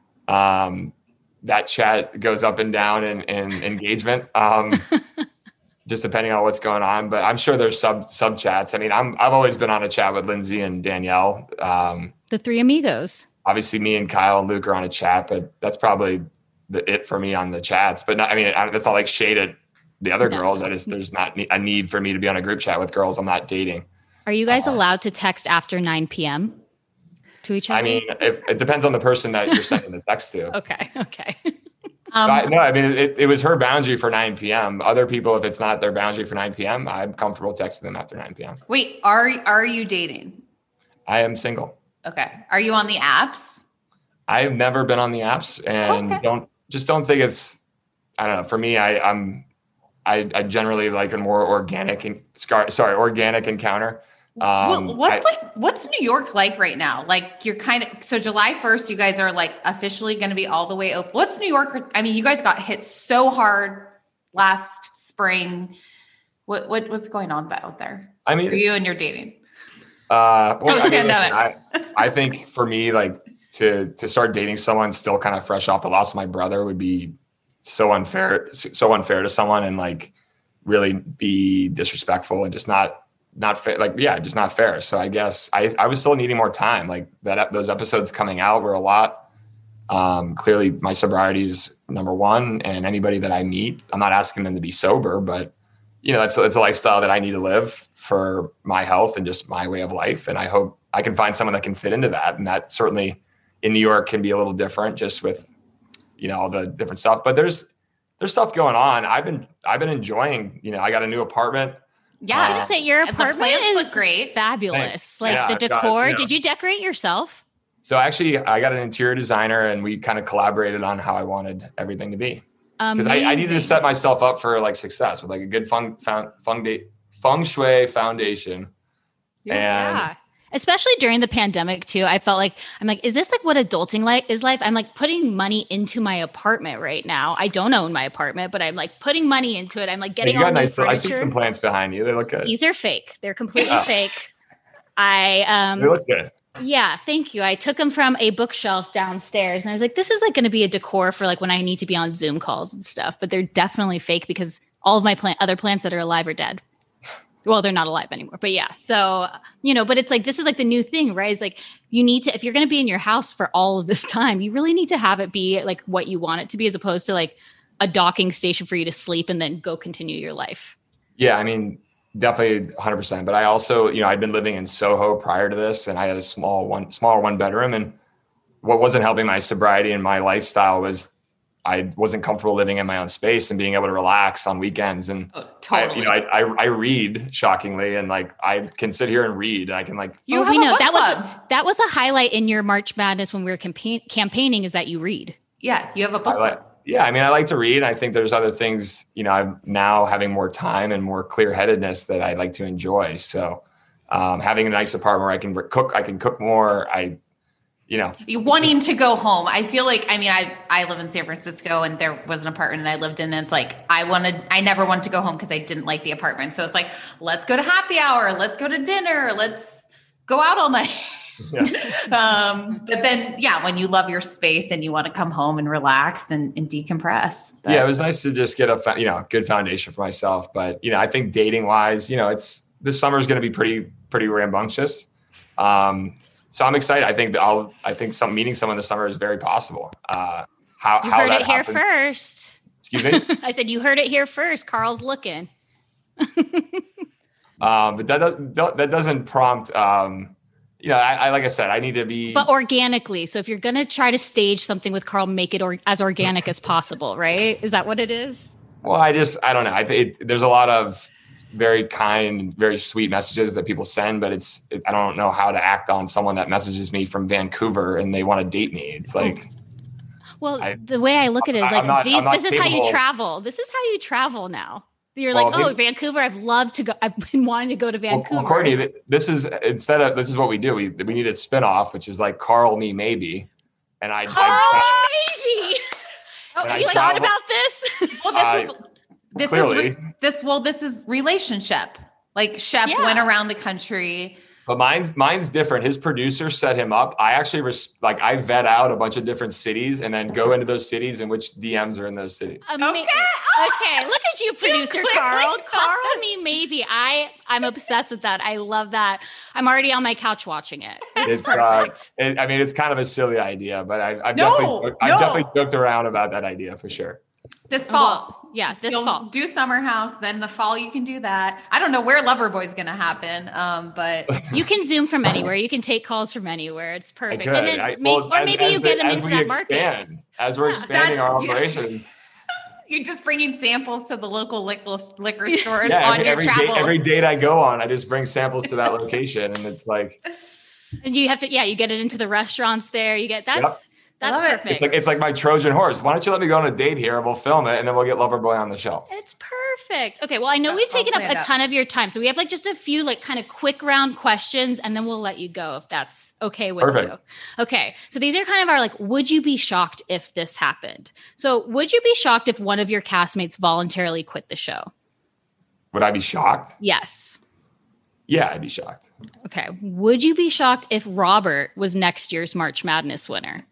Um, that chat goes up and down in, in engagement, um, just depending on what's going on. But I'm sure there's sub sub chats. I mean, I'm I've always been on a chat with Lindsay and Danielle. Um, the three amigos. Obviously, me and Kyle and Luke are on a chat, but that's probably the it for me on the chats. But not, I mean, I, that's not like shade at the other no. girls. I just, there's not a need for me to be on a group chat with girls I'm not dating. Are you guys uh, allowed to text after nine p.m. to each other? I mean, if, it depends on the person that you're sending the text to. Okay. Okay. um, I, no, I mean, it, it was her boundary for nine p.m. Other people, if it's not their boundary for nine p.m., I'm comfortable texting them after nine p.m. Wait, are, are you dating? I am single. Okay. Are you on the apps? I've never been on the apps and okay. don't, just don't think it's, I don't know. For me, I, I'm, I, I generally like a more organic and sorry, organic encounter. Um, well, what's I, like, what's New York like right now? Like you're kind of, so July first, you guys are like officially going to be all the way open. What's New York? I mean, you guys got hit so hard last spring. What, what what's going on out there? I mean, for you and your dating. Uh, well, I, mean, I, I think for me, like, to to start dating someone still kind of fresh off the loss of my brother would be so unfair, so unfair to someone and like really be disrespectful and just not, not fair. Like, yeah, just not fair. So I guess I, I was still needing more time. Like that, those episodes coming out were a lot. Um, clearly my sobriety is number one, and anybody that I meet, I'm not asking them to be sober, but you know, it's, it's a lifestyle that I need to live for my health and just my way of life. And I hope I can find someone that can fit into that. And that certainly in New York can be a little different just with, you know, all the different stuff, but there's, there's stuff going on. I've been, I've been enjoying, you know, I got a new apartment. Yeah. I was gonna say your apartment is look great. Fabulous. Thanks. Like yeah, the decor. got, you know. Did you decorate yourself? So actually I got an interior designer and we kind of collaborated on how I wanted everything to be. Because I, I needed to set myself up for like success with like a good feng, feng, feng, feng shui foundation. Yeah. And yeah. Especially during the pandemic too. I felt like, I'm like, is this like what adulting like is life? I'm like putting money into my apartment right now. I don't own my apartment, but I'm like putting money into it. I'm like getting you got all nice, furniture. I see some plants behind you. They look good. These are fake. They're completely oh. fake. I, um, they look good. Yeah, thank you. I took them from a bookshelf downstairs and I was like, this is like going to be a decor for like when I need to be on Zoom calls and stuff, but they're definitely fake because all of my plant, other plants that are alive are dead. Well, they're not alive anymore, but yeah. So, you know, but it's like, this is like the new thing, right? It's like, you need to, if you're going to be in your house for all of this time, you really need to have it be like what you want it to be, as opposed to like a docking station for you to sleep and then go continue your life. Yeah. I mean, definitely one hundred percent. But I also, you know, I'd been living in Soho prior to this and I had a small one, smaller one bedroom. And what wasn't helping my sobriety and my lifestyle was I wasn't comfortable living in my own space and being able to relax on weekends. And oh, totally. I, you know, I, I, I read shockingly, and like, I can sit here and read and I can like, you oh, we know that club. was, that was a highlight in your March Madness when we were campaign, campaigning is that you read. Yeah. You have a book. I like, yeah. I mean, I like to read. I think there's other things, you know, I'm now having more time and more clear headedness that I like to enjoy. So um, having a nice apartment where I can cook, I can cook more. I, you know, you wanting to go home. I feel like, I mean, I, I live in San Francisco and there was an apartment I lived in and it's like, I wanted, I never wanted to go home because I didn't like the apartment. So it's like, let's go to happy hour. Let's go to dinner. Let's go out all night. Yeah. um, but then, yeah, when you love your space and you want to come home and relax and, and decompress. But. Yeah, it was nice to just get a, you know, good foundation for myself. But, you know, I think dating wise, you know, it's, this summer is going to be pretty, pretty rambunctious. Um, So I'm excited. I think that I'll, I think some meeting someone this summer is very possible. Uh, how, you how heard that it here happens. first. Excuse me? I said, you heard it here first. Carl's looking. um, but that, that, that doesn't prompt, um, you know, I, I, like I said, I need to be, but organically. So if you're going to try to stage something with Carl, make it or, as organic as possible, right? Is that what it is? well, I just, I don't know. I think there's a lot of very kind, very sweet messages that people send, but it's, it, I don't know how to act on someone that messages me from Vancouver and they want to date me. It's like, well, I, the way I look at it is I'm like, not- these, I'm not this is how you capable- travel. This is how you travel now. You're Well, like, oh, maybe- Vancouver. I've loved to go. I've been wanting to go to Well, Vancouver. well, Courtney, th- this is, instead of, this is what we do. We, we need a spinoff, which is like Carl, me, maybe. And I, Carl, I maybe. Oh, And I you thought travel- about this? Well, this Uh, is, this clearly. is, re- this, well, this is relationship. Like Shep Yeah. went around the country. But mine's mine's different. His producer set him up. I actually res- like I vet out a bunch of different cities and then go into those cities and which D Ms are in those cities. Ama- Okay. Okay. Look at you, producer Carl. Carl, me, maybe. I, I'm obsessed with that. I love that. I'm already on my couch watching it. This is It's uh, perfect. it, I mean, it's kind of a silly idea, but I, I've No, definitely I've no. definitely joked around about that idea for sure. This fall. Well, yeah, this You'll fall. do Summer House. Then the fall you can do that. I don't know where Loverboy is going to happen. Um, but You can Zoom from anywhere. You can take calls from anywhere. It's I perfect. could. And then I- may- well, or as- maybe as you the- get them as into we that market. expand, As we're Yeah. expanding our That's- operations. you're just bringing samples to the local liquor, liquor stores Yeah, on every, your every, travels. date, every date I go on, I just bring samples to that location, and it's like And you have to, yeah, you get it into the restaurants there. You get that's Yep. that's love it. perfect. it's like it's like my Trojan horse. Why don't you let me go on a date here and we'll film it, and then we'll get Loverboy on the show. It's perfect. Okay, well, I know Yeah, we've I'll taken up play it a up. ton of your time, so we have like just a few like kind of quick round questions, and then we'll let you go if that's okay with Perfect. you. Okay, so these are kind of our like, would you be shocked if this happened? So, would you be shocked if one of your castmates voluntarily quit the show? Would I be shocked? Yes. Yeah, I'd be shocked. Okay. Would you be shocked if Robert was next year's March Madness winner?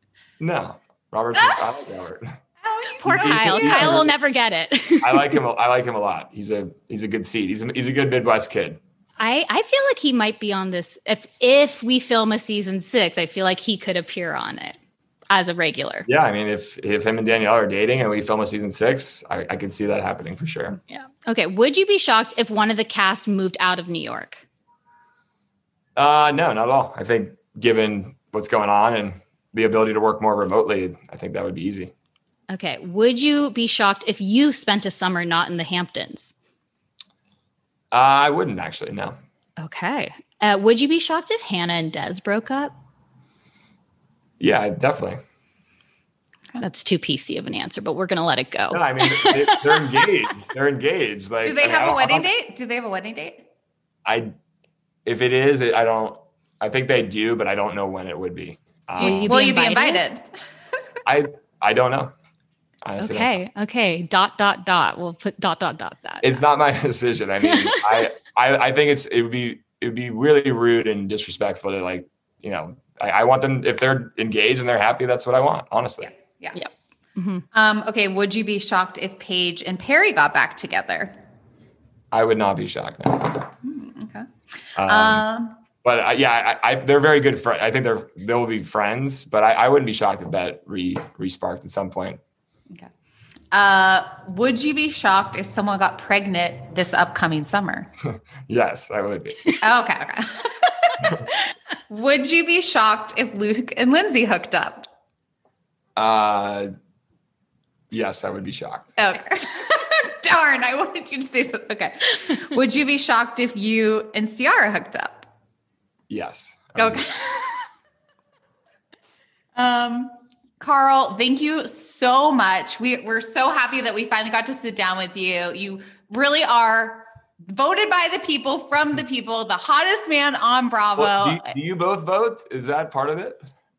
No, Robert. I like Robert. Poor He- he- Kyle. he- Kyle will never get it. I like him. I like him a lot. He's a he's a good seed. He's a, he's a good Midwest kid. I, I feel like he might be on this. If if we film a season six, I feel like he could appear on it as a regular. Yeah, I mean, if if him and Danielle are dating and we film a season six, I, I could see that happening for sure. Yeah. Okay. Would you be shocked if one of the cast moved out of New York? Uh, no, not at all. I think given what's going on and the ability to work more remotely, I think that would be easy. Okay. Would you be shocked if you spent a summer not in the Hamptons? Uh, I wouldn't actually. No. Okay. Uh, would you be shocked if Hannah and Des broke up? Yeah, definitely. That's too P C of an answer, but we're going to let it go. No, I mean they, they're engaged. They're engaged. Like, Do they I mean, have I a don't- wedding I don't- date? Do they have a wedding date? I, if it is, I don't. I think they do, but I don't know when it would be. Do Um, you be Will you be invited? invited? I I don't know. Honestly, I don't know. Okay. Okay. Dot, dot, dot. We'll put dot, dot, dot, that. It's not my decision. I mean, I, I I think it's it would be it would be really rude and disrespectful to like you know I, I want them if they're engaged and they're happy. That's what I want. Honestly, Yeah. Yep. Mhm. Um, okay. Would you be shocked if Paige and Perry got back together? I would not be shocked. No. Okay. Um, Um, but I, yeah, I, I, they're very good friends. I think they're they will be friends. But I, I wouldn't be shocked if that re re-sparked at some point. okay. Uh, would you be shocked if someone got pregnant this upcoming summer? Yes, I would be. Okay. Okay. Would you be shocked if Luke and Lindsay hooked up? Uh, yes, I would be shocked. Okay. Darn, I wanted you to say something. Okay. Would you be shocked if you and Ciara hooked up? Yes. I would be Okay. um, Carl, thank you so much. We, we're so happy that we finally got to sit down with you. You really are voted by the people, from the people, the hottest man on Bravo. Well, do, you, do you both vote? Is that part of it?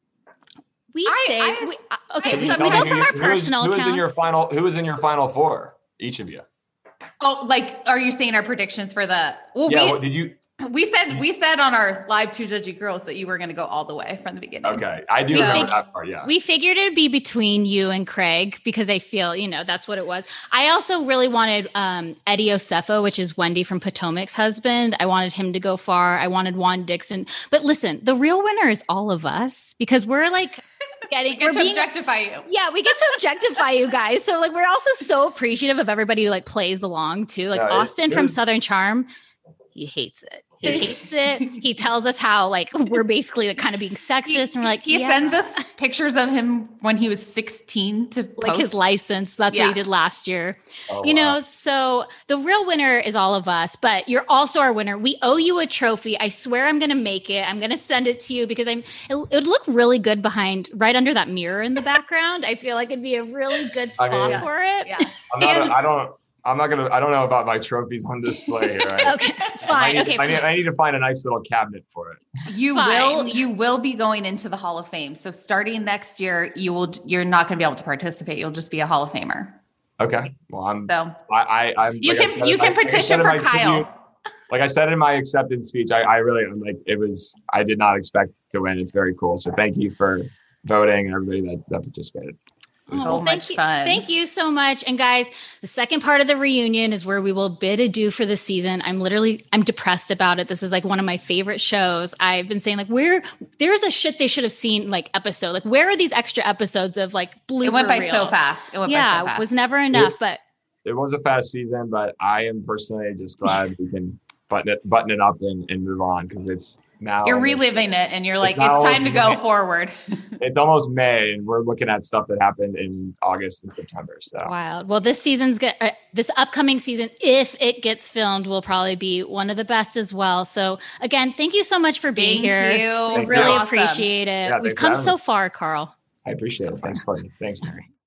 We I- say I- we, uh, okay. I We, we submit- go Who- from our who is- personal who is accounts. in your final? Who is in your final four? Each of you. Oh, like, are you saying our predictions for the? Well, Yeah. we, What, did you? we said we said on our live Two Judgy Girls that you were going to go all the way from the beginning. Okay, I do We remember fig- that part. Yeah. We figured it'd be between you and Craig because I feel, you know, that's what it was. I also really wanted um, Eddie Osefo, which is Wendy from Potomac's husband. I wanted him to go far. I wanted Juan Dixon. But listen, the real winner is all of us because we're like getting, We get we're to being, objectify you. yeah, we get to objectify you guys. So like, we're also so appreciative of everybody who like plays along too. Like No, it- Austin it from was- Southern Charm, he hates it. He hates it. He tells us how like we're basically like kind of being sexist, and we're like, He yeah. sends us pictures of him when he was sixteen to like his post. license. That's Yeah. what he did last year. Oh, you wow. know, so the real winner is all of us, but you're also our winner. We owe you a trophy. I swear I'm going to make it. I'm going to send it to you because I'm, it, it would look really good behind, right under that mirror in the background. I feel like it'd be a really good I spot mean- for it. Yeah. I'm not, And- I don't. I'm not gonna. I don't know about my trophies on display here. I, Okay, I fine. need, Okay, I need, I need to find a nice little cabinet for it. You Fine. will you will be going into the Hall of Fame. So starting next year, you will you're not going to be able to participate. You'll just be a Hall of Famer. Okay. Well, I'm. So I. I I'm. you like I can said you in can my- like I petition said in for my Kyle. tribute- Like I said in my acceptance speech, I, I really am like it was. I did not expect to win. It's very cool. So thank you for voting and everybody that, that participated. Oh, So well, thank much you. fun. Thank you so much. And guys, the second part of the reunion is where we will bid adieu for the season. I'm literally, I'm depressed about it. This is like one of my favorite shows. I've been saying like, where, there's a shit they should have seen like episode. Like, where are these extra episodes of like blooper It went by reel? so fast. It went yeah, by so fast. it was never enough. But It was a fast season, but I am personally just glad we can button it button it up and, and move on because it's now You're reliving it and you're like, now it's time to go May. forward. It's almost May and we're looking at stuff that happened in August and September. So wild. Well, this season's get uh, this upcoming season, if it gets filmed, will probably be one of the best as well. So again, thank you so much for being Thank here. you. We Thank really you. Awesome. appreciate it. Yeah, We've thanks for come having so me. far, Carl. I appreciate So it. Thanks, Courtney. Thanks, Mary.